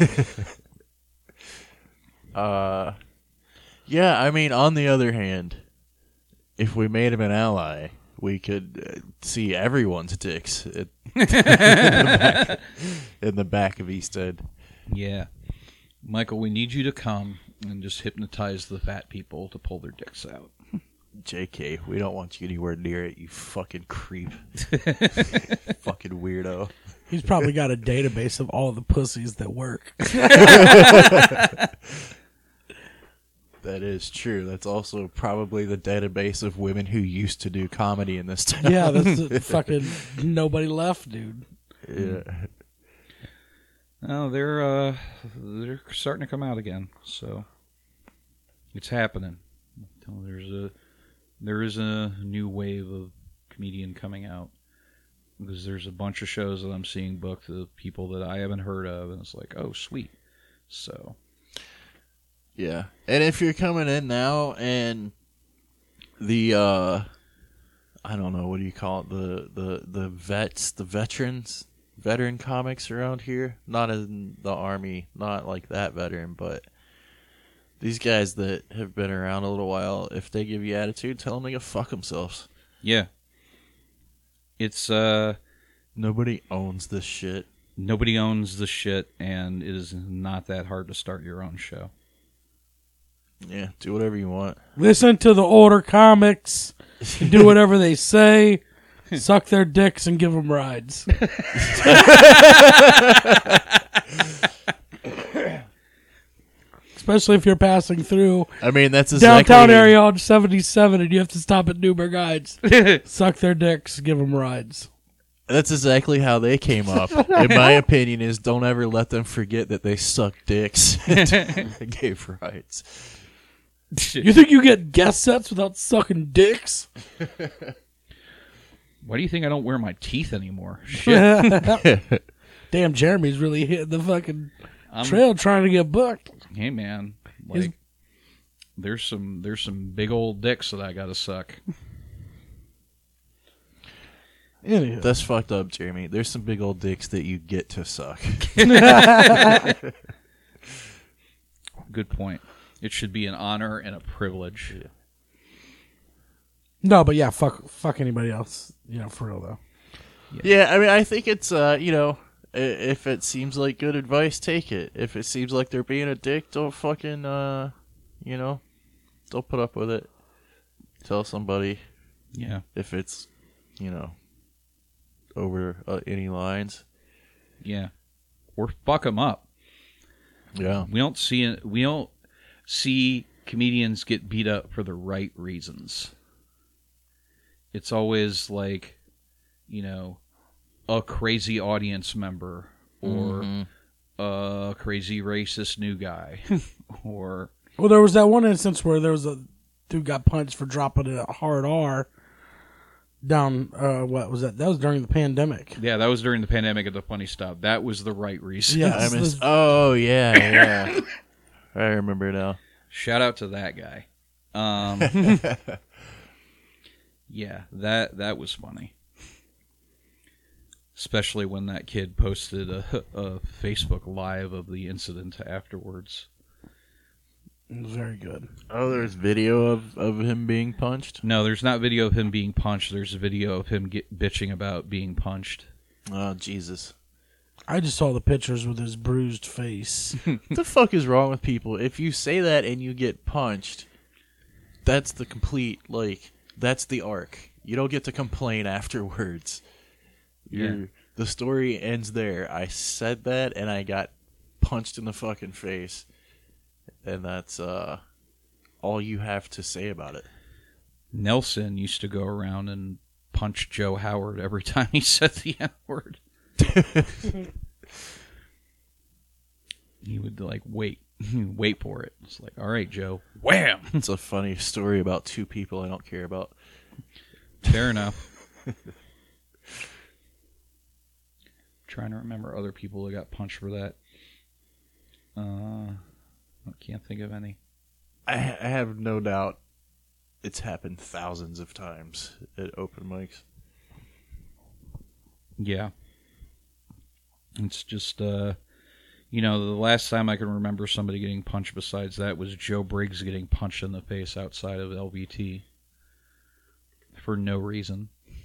[SPEAKER 8] uh, yeah, I mean, on the other hand, if we made him an ally, we could uh, see everyone's dicks at, in, the back, in the back of East End.
[SPEAKER 13] Yeah. Michael, we need you to come and just hypnotize the fat people to pull their dicks out.
[SPEAKER 8] J K, we don't want you anywhere near it, you fucking creep. Fucking weirdo.
[SPEAKER 7] He's probably got a database of all the pussies that work.
[SPEAKER 8] That is true. That's also probably the database of women who used to do comedy in this town.
[SPEAKER 7] Yeah, that's the fucking nobody left, dude.
[SPEAKER 8] Yeah.
[SPEAKER 13] Oh, they're uh, they're starting to come out again, so it's happening. There's a there is a new wave of comedian coming out because there's a bunch of shows that I'm seeing booked of people that I haven't heard of, and it's like, oh, sweet. So,
[SPEAKER 8] yeah, and if you're coming in now and the uh, I don't know, what do you call it, the the the vets, the veterans. Veteran comics around here, not in the army, not like that veteran, but these guys that have been around a little while, if they give you attitude, tell them they go fuck themselves.
[SPEAKER 13] Yeah. It's, uh...
[SPEAKER 8] Nobody owns this shit.
[SPEAKER 13] Nobody owns the shit, and it is not that hard to start your own show.
[SPEAKER 8] Yeah, do whatever you want.
[SPEAKER 7] Listen to the older comics. Do whatever they say. Suck their dicks and give them rides. Especially if you're passing through.
[SPEAKER 8] I mean, that's exactly...
[SPEAKER 7] downtown area on seventy-seven and you have to stop at Newberg Heights. Suck their dicks, give them rides.
[SPEAKER 8] That's exactly how they came up. In my opinion, is don't ever let them forget that they suck dicks and gave rides.
[SPEAKER 7] You think you get guest sets without sucking dicks?
[SPEAKER 13] Why do you think I don't wear my teeth anymore? Shit.
[SPEAKER 7] Damn, Jeremy's really hitting the fucking
[SPEAKER 13] I'm,
[SPEAKER 7] trail trying to get booked.
[SPEAKER 13] Hey, man. Like, His... there's some there's some big old dicks that I gotta suck.
[SPEAKER 7] Anywho.
[SPEAKER 8] That's fucked up, Jeremy. There's some big old dicks that you get to suck.
[SPEAKER 13] Good point. It should be an honor and a privilege.
[SPEAKER 8] Yeah.
[SPEAKER 7] No, but yeah, fuck, fuck anybody else. You know, for real though.
[SPEAKER 8] Yeah. yeah, I mean, I think it's uh, you know, if it seems like good advice, take it. If it seems like they're being a dick, don't fucking uh, you know, don't put up with it. Tell somebody.
[SPEAKER 13] Yeah.
[SPEAKER 8] If it's, you know, over uh, any lines.
[SPEAKER 13] Yeah. Or fuck them up.
[SPEAKER 8] Yeah.
[SPEAKER 13] We don't see we don't see comedians get beat up for the right reasons. It's always like, you know, a crazy audience member or
[SPEAKER 8] mm-hmm.
[SPEAKER 13] a crazy racist new guy or...
[SPEAKER 7] Well, there was that one instance where there was a dude got punched for dropping a hard R down, uh, what was that? That was during the pandemic.
[SPEAKER 13] Yeah, that was during the pandemic at the Funny Stop. That was the right reason.
[SPEAKER 7] Yeah,
[SPEAKER 8] I missed, oh, yeah, yeah. I remember now.
[SPEAKER 13] Shout out to that guy. Um... Yeah, that that was funny. Especially when that kid posted a, a Facebook Live of the incident afterwards.
[SPEAKER 7] It was very good.
[SPEAKER 8] Oh, there's video of, of him being punched?
[SPEAKER 13] No, there's not video of him being punched. There's a video of him get, bitching about being punched.
[SPEAKER 8] Oh, Jesus.
[SPEAKER 7] I just saw the pictures with his bruised face.
[SPEAKER 8] What the fuck is wrong with people? If you say that and you get punched, that's the complete, like... That's the arc. You don't get to complain afterwards. You're, yeah. The story ends there. I said that, and I got punched in the fucking face. And that's uh, all you have to say about it.
[SPEAKER 13] Nelson used to go around and punch Joe Howard every time he said the N-word. He would, like, wait. Wait for it. It's like, all right, Joe. Wham!
[SPEAKER 8] It's a funny story about two people I don't care about.
[SPEAKER 13] Fair enough. Trying to remember other people that got punched for that. Uh, I can't think of any.
[SPEAKER 8] I, I have no doubt it's happened thousands of times at open mics.
[SPEAKER 13] Yeah. It's just, uh, you know, the last time I can remember somebody getting punched besides that was Joe Briggs getting punched in the face outside of L B T for no reason.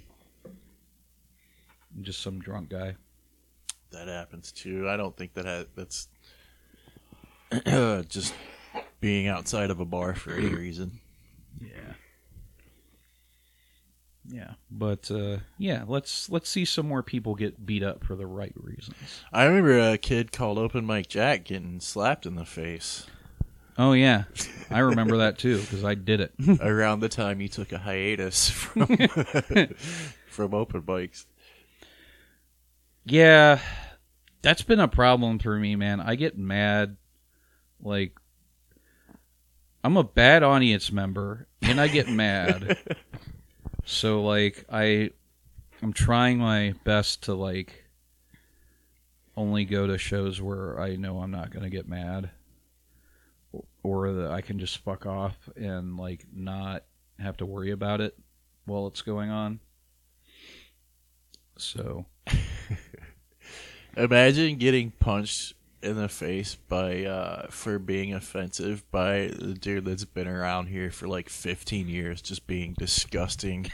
[SPEAKER 13] Just some drunk guy.
[SPEAKER 8] That happens too. I don't think that ha- that's just being outside of a bar for any reason.
[SPEAKER 13] Yeah. Yeah, but uh, yeah, let's let's see some more people get beat up for the right reasons.
[SPEAKER 8] I remember a kid called Open Mike Jack getting slapped in the face.
[SPEAKER 13] Oh yeah, I remember that too because I did it
[SPEAKER 8] around the time he took a hiatus from from open mics.
[SPEAKER 13] Yeah, that's been a problem for me, man. I get mad, like I'm a bad audience member, and I get mad. So, like, I, I'm trying my best to, like, only go to shows where I know I'm not going to get mad. Or that I can just fuck off and, like, not have to worry about it while it's going on. So.
[SPEAKER 8] Imagine getting punched in the face by uh, for being offensive by the dude that's been around here for like fifteen years, just being disgusting.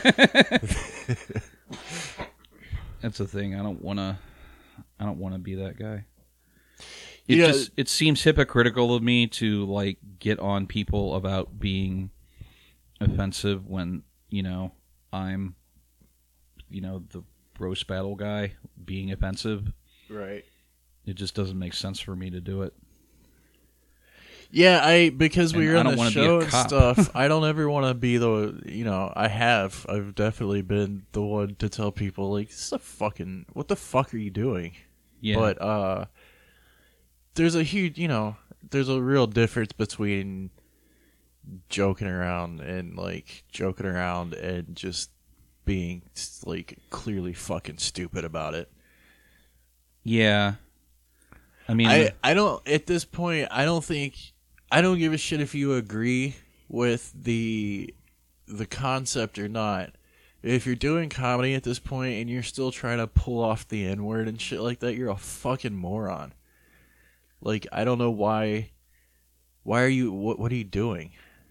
[SPEAKER 13] That's the thing. I don't want to. I don't want to be that guy. It
[SPEAKER 8] Yeah.
[SPEAKER 13] just it seems hypocritical of me to like get on people about being offensive when you know I'm, you know, the roast battle guy being offensive.
[SPEAKER 8] Right.
[SPEAKER 13] It just doesn't make sense for me to do it.
[SPEAKER 8] Yeah, I because we
[SPEAKER 13] And
[SPEAKER 8] were
[SPEAKER 13] I
[SPEAKER 8] on
[SPEAKER 13] don't
[SPEAKER 8] the
[SPEAKER 13] wanna be a
[SPEAKER 8] show and
[SPEAKER 13] cop.
[SPEAKER 8] stuff. I don't ever want to be the you know I have I've definitely been the one to tell people like this is a fucking what the fuck are you doing?
[SPEAKER 13] Yeah.
[SPEAKER 8] But uh, there's a huge you know there's a real difference between joking around and like joking around and just being like clearly fucking stupid about it.
[SPEAKER 13] Yeah. I mean,
[SPEAKER 8] I, I don't at this point I don't think I don't give a shit if you agree with the the concept or not. If you're doing comedy at this point and you're still trying to pull off the N-word and shit like that, you're a fucking moron. Like I don't know why why are you what what are you doing?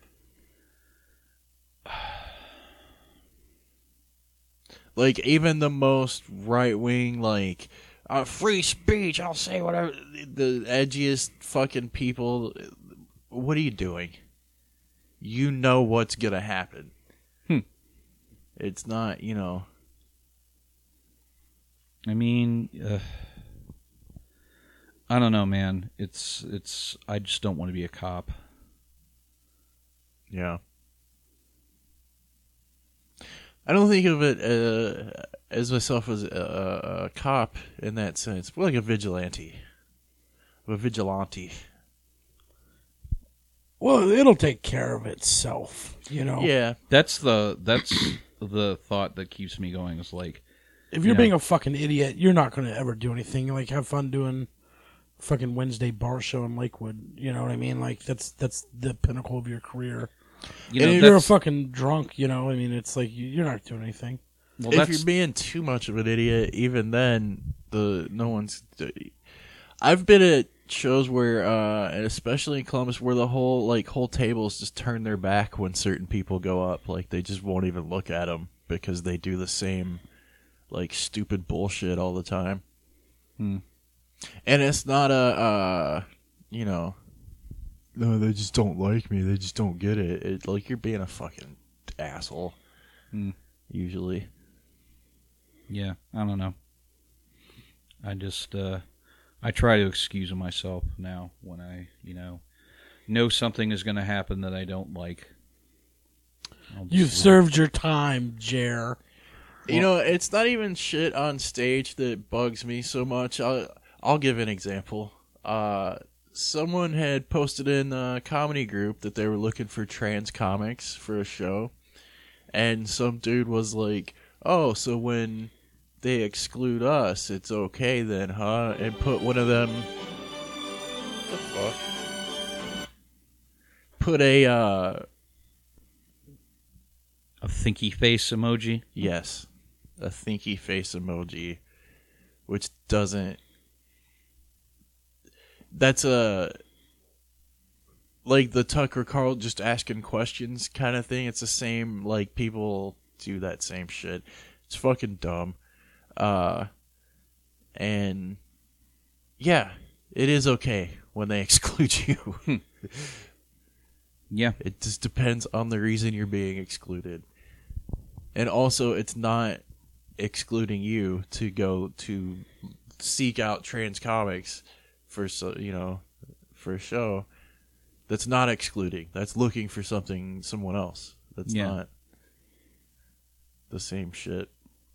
[SPEAKER 8] Like even the most right-wing like Uh, free speech, I'll say whatever. The edgiest fucking people. What are you doing? You know what's gonna happen.
[SPEAKER 13] Hmm.
[SPEAKER 8] It's not, you know.
[SPEAKER 13] I mean, uh, I don't know, man. It's it's. I just don't want to be a cop.
[SPEAKER 8] Yeah. I don't think of it uh, as myself as a, a cop in that sense. More like a vigilante. A vigilante.
[SPEAKER 7] Well, it'll take care of itself, you know.
[SPEAKER 8] Yeah.
[SPEAKER 13] That's the that's the thought that keeps me going. Is like,
[SPEAKER 7] If
[SPEAKER 13] you
[SPEAKER 7] you're
[SPEAKER 13] know,
[SPEAKER 7] being a fucking idiot, you're not going to ever do anything. Like, have fun doing fucking Wednesday bar show in Lakewood. You know what I mean? Like, that's that's the pinnacle of your career.
[SPEAKER 13] You know,
[SPEAKER 7] and if you're a
[SPEAKER 13] that's-
[SPEAKER 7] fucking drunk, you know, I mean, it's like you- you're not doing anything.
[SPEAKER 13] Well,
[SPEAKER 8] if
[SPEAKER 13] that's
[SPEAKER 8] you're being too much of an idiot, even then, the no one's. I've been at shows where, uh, and especially in Columbus, where the whole like whole tables just turn their back when certain people go up. Like they just won't even look at them because they do the same, like stupid bullshit all the time.
[SPEAKER 13] Hmm.
[SPEAKER 8] And it's not a, uh, you know, no, they just don't like me. They just don't get it. It like you're being a fucking asshole.
[SPEAKER 13] Hmm.
[SPEAKER 8] Usually.
[SPEAKER 13] Yeah, I don't know. I just uh, I try to excuse myself now when I, you know, know something is going to happen that I don't like. I'll just
[SPEAKER 7] You've
[SPEAKER 13] leave.
[SPEAKER 7] served your time, Jer.
[SPEAKER 8] You know, it's not even shit on stage that bugs me so much. I'll, I'll give an example. Uh, someone had posted in a comedy group that they were looking for trans comics for a show. And some dude was like, oh, so when they exclude us, it's okay then, huh? And put one of them... What the fuck? put a uh,
[SPEAKER 13] a thinky face emoji.
[SPEAKER 8] Yes, a thinky face emoji, which doesn't. That's a like the Tucker Carl just asking questions kind of thing. It's the same. Like people do that same shit. It's fucking dumb. Uh, and yeah, it is okay when they exclude you.
[SPEAKER 13] Yeah.
[SPEAKER 8] It just depends on the reason you're being excluded. And also, it's not excluding you to go to seek out trans comics for, so you know, for a show. That's not excluding. That's looking for something, someone else. That's
[SPEAKER 13] Yeah.
[SPEAKER 8] not the same shit.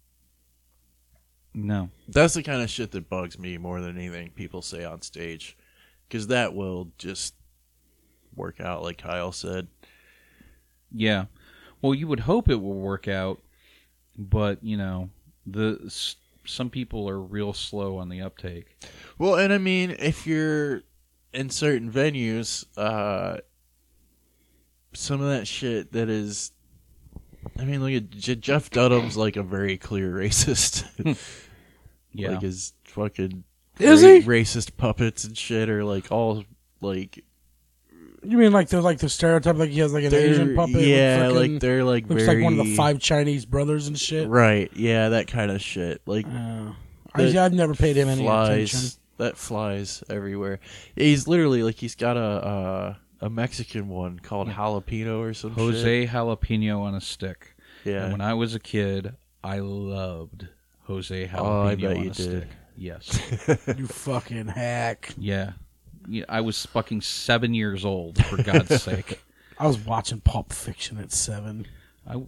[SPEAKER 13] No.
[SPEAKER 8] That's the kind of shit that bugs me more than anything people say on stage. Because that will just work out, like Kyle said.
[SPEAKER 13] Yeah. Well, you would hope it will work out, but, you know, the s- some people are real slow on the uptake.
[SPEAKER 8] Well, and I mean, if you're in certain venues, uh, some of that shit that is... I mean, look at J- Jeff Dunham's like a very clear racist.
[SPEAKER 13] Yeah.
[SPEAKER 8] Like his fucking
[SPEAKER 7] Is
[SPEAKER 8] ra-
[SPEAKER 7] he?
[SPEAKER 8] racist puppets and shit are like all like...
[SPEAKER 7] You mean like the like the stereotype, like he has like an
[SPEAKER 8] They're-
[SPEAKER 7] Asian puppet? with
[SPEAKER 8] yeah,
[SPEAKER 7] fucking-
[SPEAKER 8] like they're like
[SPEAKER 7] looks like one of the
[SPEAKER 8] very-
[SPEAKER 7] five Chinese brothers and shit.
[SPEAKER 8] Right, yeah, that kind of shit. Like,
[SPEAKER 7] I,
[SPEAKER 8] that
[SPEAKER 7] I've never paid him any
[SPEAKER 8] flies,
[SPEAKER 7] attention.
[SPEAKER 8] That flies everywhere. He's literally like he's got a uh, a Mexican one called jalapeno or some
[SPEAKER 13] Jose
[SPEAKER 8] shit.
[SPEAKER 13] Jalapeno on a stick.
[SPEAKER 8] Yeah.
[SPEAKER 13] And when I was a kid, I loved Jose Jalapeno
[SPEAKER 8] Oh, I bet
[SPEAKER 13] on
[SPEAKER 8] you
[SPEAKER 13] a
[SPEAKER 8] did.
[SPEAKER 13] stick. Yes.
[SPEAKER 7] You fucking hack.
[SPEAKER 13] Yeah. Yeah. I was fucking seven years old, for God's sake.
[SPEAKER 7] I was watching Pulp Fiction at seven.
[SPEAKER 13] I,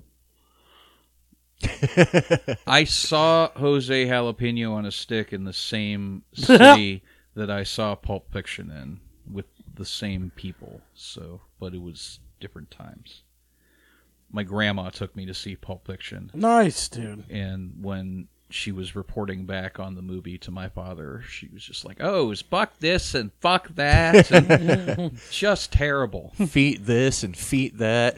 [SPEAKER 13] I saw Jose Jalapeno on a stick in the same city that I saw Pulp Fiction in with the same people. So, but it was different times. My grandma took me to see Pulp Fiction.
[SPEAKER 7] Nice, dude.
[SPEAKER 13] And when she was reporting back on the movie to my father, she was just like, "Oh, it's fuck this and fuck that, and just terrible."
[SPEAKER 8] Feet this and feet that.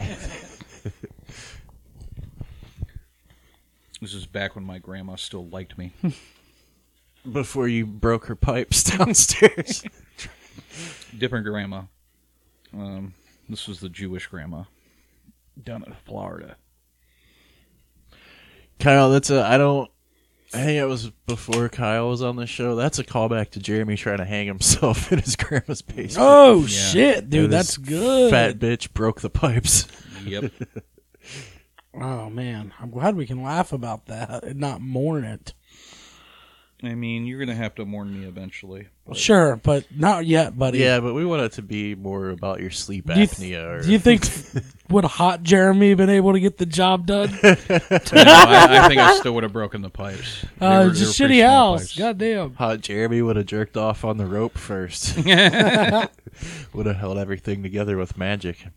[SPEAKER 13] This is back when my grandma still liked me.
[SPEAKER 8] Before you broke her pipes downstairs.
[SPEAKER 13] Different grandma. Um, this was the Jewish grandma down in Florida.
[SPEAKER 8] Kyle, that's a I don't I think it was before Kyle was on the show. That's a callback to Jeremy trying to hang himself in his grandma's basement.
[SPEAKER 7] Oh, yeah. Shit, dude,
[SPEAKER 8] And
[SPEAKER 7] that's
[SPEAKER 8] this
[SPEAKER 7] good.
[SPEAKER 8] Fat bitch broke the pipes.
[SPEAKER 13] Yep.
[SPEAKER 7] Oh, man. I'm glad we can laugh about that and not mourn it.
[SPEAKER 13] I mean, you're going to have to mourn me eventually. But...
[SPEAKER 7] Sure, but not yet, buddy.
[SPEAKER 8] Yeah, but we want it to be more about your sleep
[SPEAKER 7] Do you, th-
[SPEAKER 8] apnea. Or...
[SPEAKER 7] do you think would hot Jeremy been able to get the job done?
[SPEAKER 13] no, I, I think I still would have broken the pipes. They
[SPEAKER 7] Uh,
[SPEAKER 13] were-
[SPEAKER 7] it's
[SPEAKER 13] they
[SPEAKER 7] a
[SPEAKER 13] were pretty
[SPEAKER 7] shitty
[SPEAKER 13] small
[SPEAKER 7] house.
[SPEAKER 13] pipes.
[SPEAKER 7] Goddamn.
[SPEAKER 8] Hot Jeremy would have jerked off on the rope first. Would have held everything together with magic.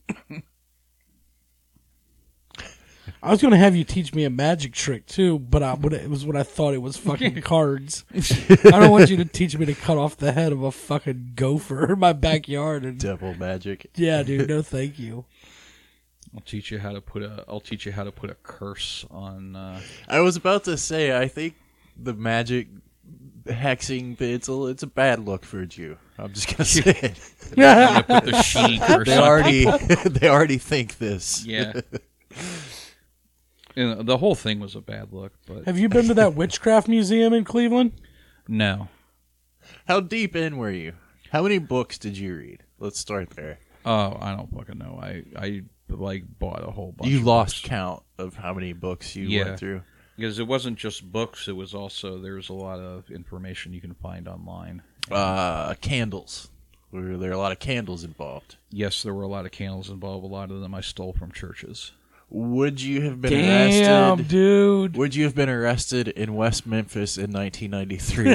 [SPEAKER 7] I was going to have you teach me a magic trick, too, but I, but it was when I thought it was fucking cards. I don't want you to teach me to cut off the head of a fucking gopher in my backyard. And,
[SPEAKER 8] Devil magic.
[SPEAKER 7] yeah, dude, no thank you.
[SPEAKER 13] I'll teach you how to put a. I'll teach you how to put a curse on. Uh...
[SPEAKER 8] I was about to say, I think the magic hexing it's a it's a bad look for a Jew. I'm just gonna say it.
[SPEAKER 13] I'm gonna put the she curse
[SPEAKER 8] They
[SPEAKER 13] on.
[SPEAKER 8] already they already think this.
[SPEAKER 13] Yeah. And the whole thing was a bad look, but
[SPEAKER 7] Have you been to that witchcraft museum in Cleveland?
[SPEAKER 13] no.
[SPEAKER 8] How deep in were you? How many books did you read? Let's start there.
[SPEAKER 13] Oh, I don't fucking know. I I like bought a whole bunch.
[SPEAKER 8] You
[SPEAKER 13] of
[SPEAKER 8] lost
[SPEAKER 13] books.
[SPEAKER 8] count of how many books you
[SPEAKER 13] Yeah.
[SPEAKER 8] went through.
[SPEAKER 13] Because it wasn't just books; it was also there's a lot of information you can find online.
[SPEAKER 8] Uh, candles. Were there a lot of candles involved?
[SPEAKER 13] Yes, there were a lot of candles involved. A lot of them I stole from churches.
[SPEAKER 8] Would you have been
[SPEAKER 7] Damn,
[SPEAKER 8] arrested?
[SPEAKER 7] dude.
[SPEAKER 8] Would you have been arrested in West Memphis in nineteen ninety-three?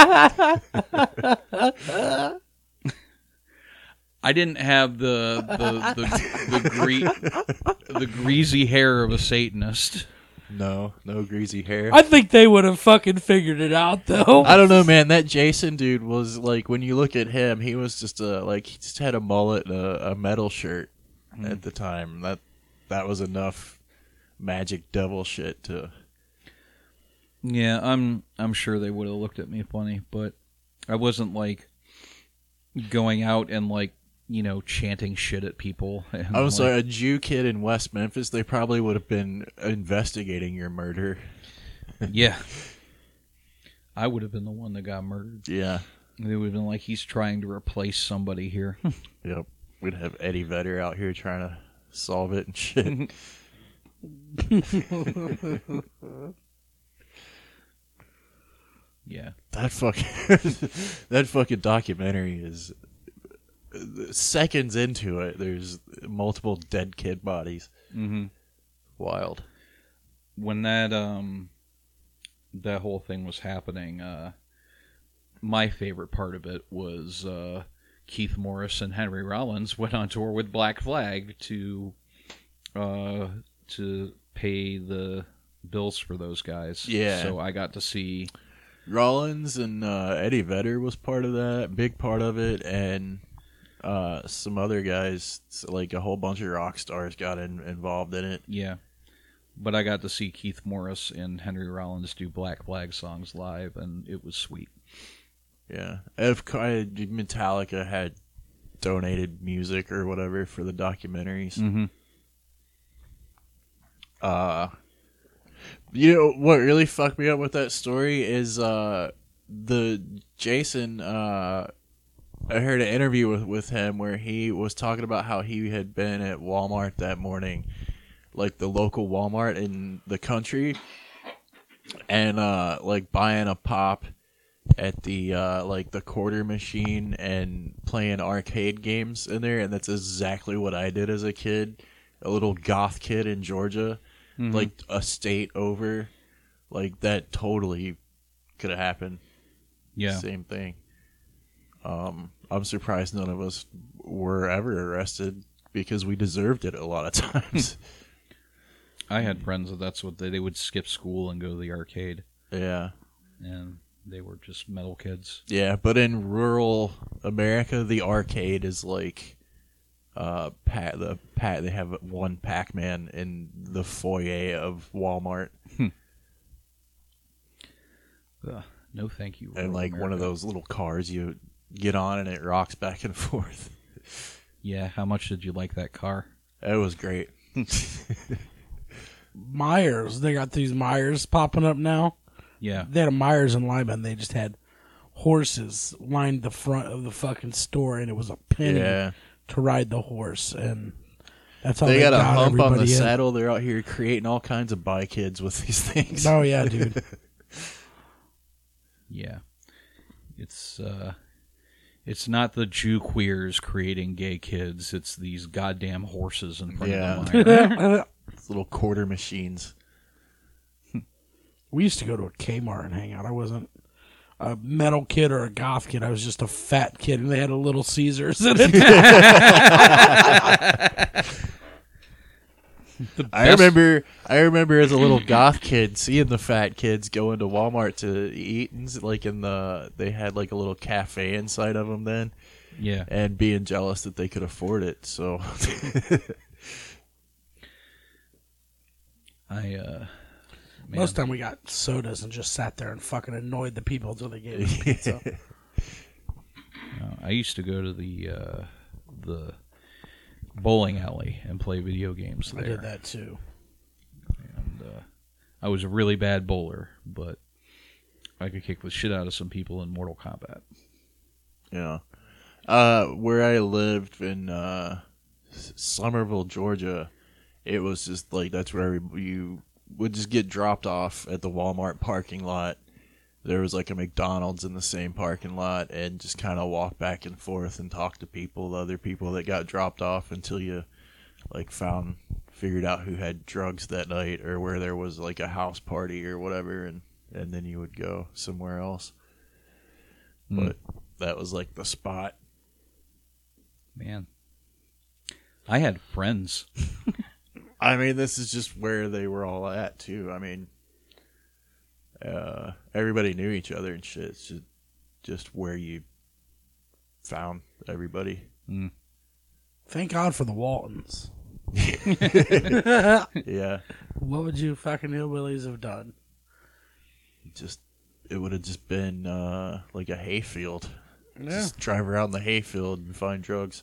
[SPEAKER 13] I didn't have the the the, the, gre- the greasy hair of a Satanist.
[SPEAKER 8] No, no greasy hair.
[SPEAKER 7] I think they would have fucking figured it out, though.
[SPEAKER 8] I don't know, man. That Jason dude was like, when you look at him, he was just a like he just had a mullet and a, a metal shirt. mm. at the time. That that was enough magic devil shit to.
[SPEAKER 13] Yeah, I'm I'm sure they would have looked at me funny, but I wasn't like going out and like, you know, chanting shit at people.
[SPEAKER 8] I was like, like a Jew kid in West Memphis, they probably would have been investigating your murder.
[SPEAKER 13] Yeah. I would have been the one that got murdered.
[SPEAKER 8] Yeah.
[SPEAKER 13] They would have been like, he's trying to replace somebody here.
[SPEAKER 8] Yep. We'd have Eddie Vedder out here trying to solve it and shit.
[SPEAKER 13] Yeah.
[SPEAKER 8] That fucking that fucking documentary is seconds into it. There's multiple dead kid bodies.
[SPEAKER 13] Mm-hmm.
[SPEAKER 8] Wild.
[SPEAKER 13] When that um that whole thing was happening, uh, my favorite part of it was uh, Keith Morris and Henry Rollins went on tour with Black Flag to uh, to pay the bills for those guys.
[SPEAKER 8] Yeah.
[SPEAKER 13] So I got to see
[SPEAKER 8] Rollins and uh, Eddie Vedder was part of that, big part of it, and uh, some other guys, like a whole bunch of rock stars, got in, involved in it.
[SPEAKER 13] Yeah. But I got to see Keith Morris and Henry Rollins do Black Flag songs live, and it was sweet.
[SPEAKER 8] Yeah. If Metallica had donated music or whatever for the documentaries.
[SPEAKER 13] Mm-hmm.
[SPEAKER 8] Uh, you know, what really fucked me up with that story is uh, the Jason, uh, I heard an interview with, with him where he was talking about how he had been at Walmart that morning, like the local Walmart in the country, and uh like buying a pop at the uh like the quarter machine and playing arcade games in there, and that's exactly what I did as a kid, a little goth kid in Georgia, mm-hmm. like a state over, like that totally could have happened.
[SPEAKER 13] Yeah,
[SPEAKER 8] same thing. um I'm surprised none of us were ever arrested because we deserved it a lot of times.
[SPEAKER 13] I had friends that that's what they, they would skip school and go to the arcade.
[SPEAKER 8] Yeah.
[SPEAKER 13] And they were just metal kids.
[SPEAKER 8] Yeah, but in rural America, the arcade is like, uh, pat the pat. They have one Pac-Man in the foyer of Walmart.
[SPEAKER 13] uh, no, thank you.
[SPEAKER 8] And like America. One of those little cars you get on and it rocks back and forth.
[SPEAKER 13] Yeah, how much did you like that car?
[SPEAKER 8] It was great.
[SPEAKER 7] Myers, they got these Myers popping up now.
[SPEAKER 13] Yeah.
[SPEAKER 7] They had a Myers in Lyman. They just had horses lined the front of the fucking store, and it was a penny
[SPEAKER 8] yeah.
[SPEAKER 7] to ride the horse. And that's how
[SPEAKER 8] they,
[SPEAKER 7] they
[SPEAKER 8] got,
[SPEAKER 7] got
[SPEAKER 8] a hump on the
[SPEAKER 7] in.
[SPEAKER 8] saddle. They're out here creating all kinds of bi kids with these things.
[SPEAKER 7] Oh yeah, dude.
[SPEAKER 13] Yeah. It's uh it's not the Jew queers creating gay kids. It's these goddamn horses in front
[SPEAKER 8] yeah.
[SPEAKER 13] of the
[SPEAKER 8] little quarter machines.
[SPEAKER 7] We used to go to a Kmart and hang out. I wasn't a metal kid or a goth kid. I was just a fat kid, and they had a Little Caesars in it.
[SPEAKER 8] I remember, I remember as a little goth kid seeing the fat kids go into Walmart to eat, and like in the, they had like a little cafe inside of them then,
[SPEAKER 13] yeah,
[SPEAKER 8] and being jealous that they could afford it. So,
[SPEAKER 13] I, uh,
[SPEAKER 7] man. Most time we got sodas and just sat there and fucking annoyed the people until they gave us pizza.
[SPEAKER 13] uh, I used to go to the uh, the bowling alley and play video games there.
[SPEAKER 7] I did that too.
[SPEAKER 13] And uh, I was a really bad bowler, but I could kick the shit out of some people in Mortal Kombat.
[SPEAKER 8] Yeah. Uh, where I lived in uh, Somerville, Georgia, it was just like that's where you would just get dropped off at the Walmart parking lot. There was like a McDonald's in the same parking lot, and just kind of walk back and forth and talk to people, the other people that got dropped off, until you like found, figured out who had drugs that night or where there was like a house party or whatever, and, and then you would go somewhere else. Mm. But that was like the spot.
[SPEAKER 13] Man, I had friends.
[SPEAKER 8] I mean, this is just where they were all at too. I mean, uh, everybody knew each other and shit. It's just, just where you found everybody.
[SPEAKER 13] Mm.
[SPEAKER 7] Thank God for the Waltons.
[SPEAKER 8] Yeah.
[SPEAKER 7] What would you fucking hillbillies have done?
[SPEAKER 8] Just, it would have just been uh, like a hayfield.
[SPEAKER 7] Yeah.
[SPEAKER 8] Just drive around the hayfield and find drugs.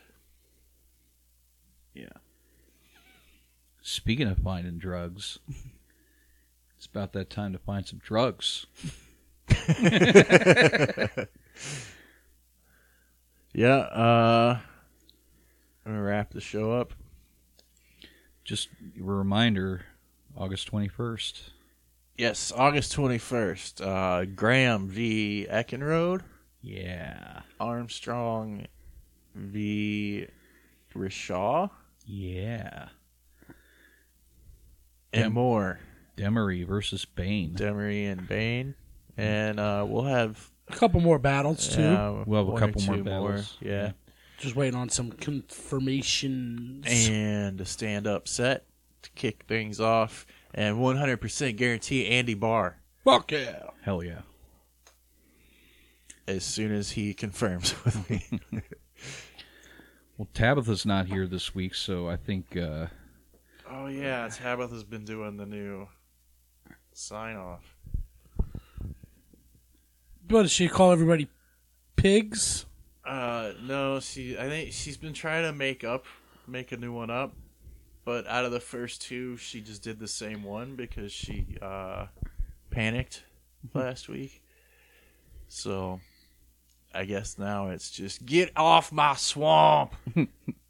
[SPEAKER 13] Yeah. Speaking of finding drugs, it's about that time to find some drugs.
[SPEAKER 8] Yeah, uh, I'm going to wrap the show up.
[SPEAKER 13] Just a reminder, August twenty-first.
[SPEAKER 8] Yes, August twenty-first. Uh, Graham v. Eckenrode.
[SPEAKER 13] Yeah.
[SPEAKER 8] Armstrong v. Rishaw.
[SPEAKER 13] Yeah.
[SPEAKER 8] And
[SPEAKER 13] Dem-
[SPEAKER 8] more.
[SPEAKER 13] Demery versus Bane.
[SPEAKER 8] Demery and Bane. And uh, we'll have...
[SPEAKER 7] A couple more battles, too.
[SPEAKER 8] Yeah,
[SPEAKER 13] We'll have a
[SPEAKER 8] one
[SPEAKER 13] couple
[SPEAKER 8] or
[SPEAKER 13] more
[SPEAKER 8] two
[SPEAKER 13] battles.
[SPEAKER 8] Yeah.
[SPEAKER 7] Just waiting on some confirmations.
[SPEAKER 8] And a stand-up set to kick things off. And one hundred percent guarantee Andy Barr.
[SPEAKER 7] Fuck yeah.
[SPEAKER 13] Hell yeah.
[SPEAKER 8] As soon as he confirms with me.
[SPEAKER 13] Well, Tabitha's not here this week, so I think... Uh,
[SPEAKER 8] oh, yeah. Tabitha's been doing the new sign-off.
[SPEAKER 7] What does she call everybody? Pigs?
[SPEAKER 8] Uh, no, she. I think she's been trying to make up, make a new one up, but out of the first two, she just did the same one because she uh, panicked last week. So, I guess now it's just get off my swamp.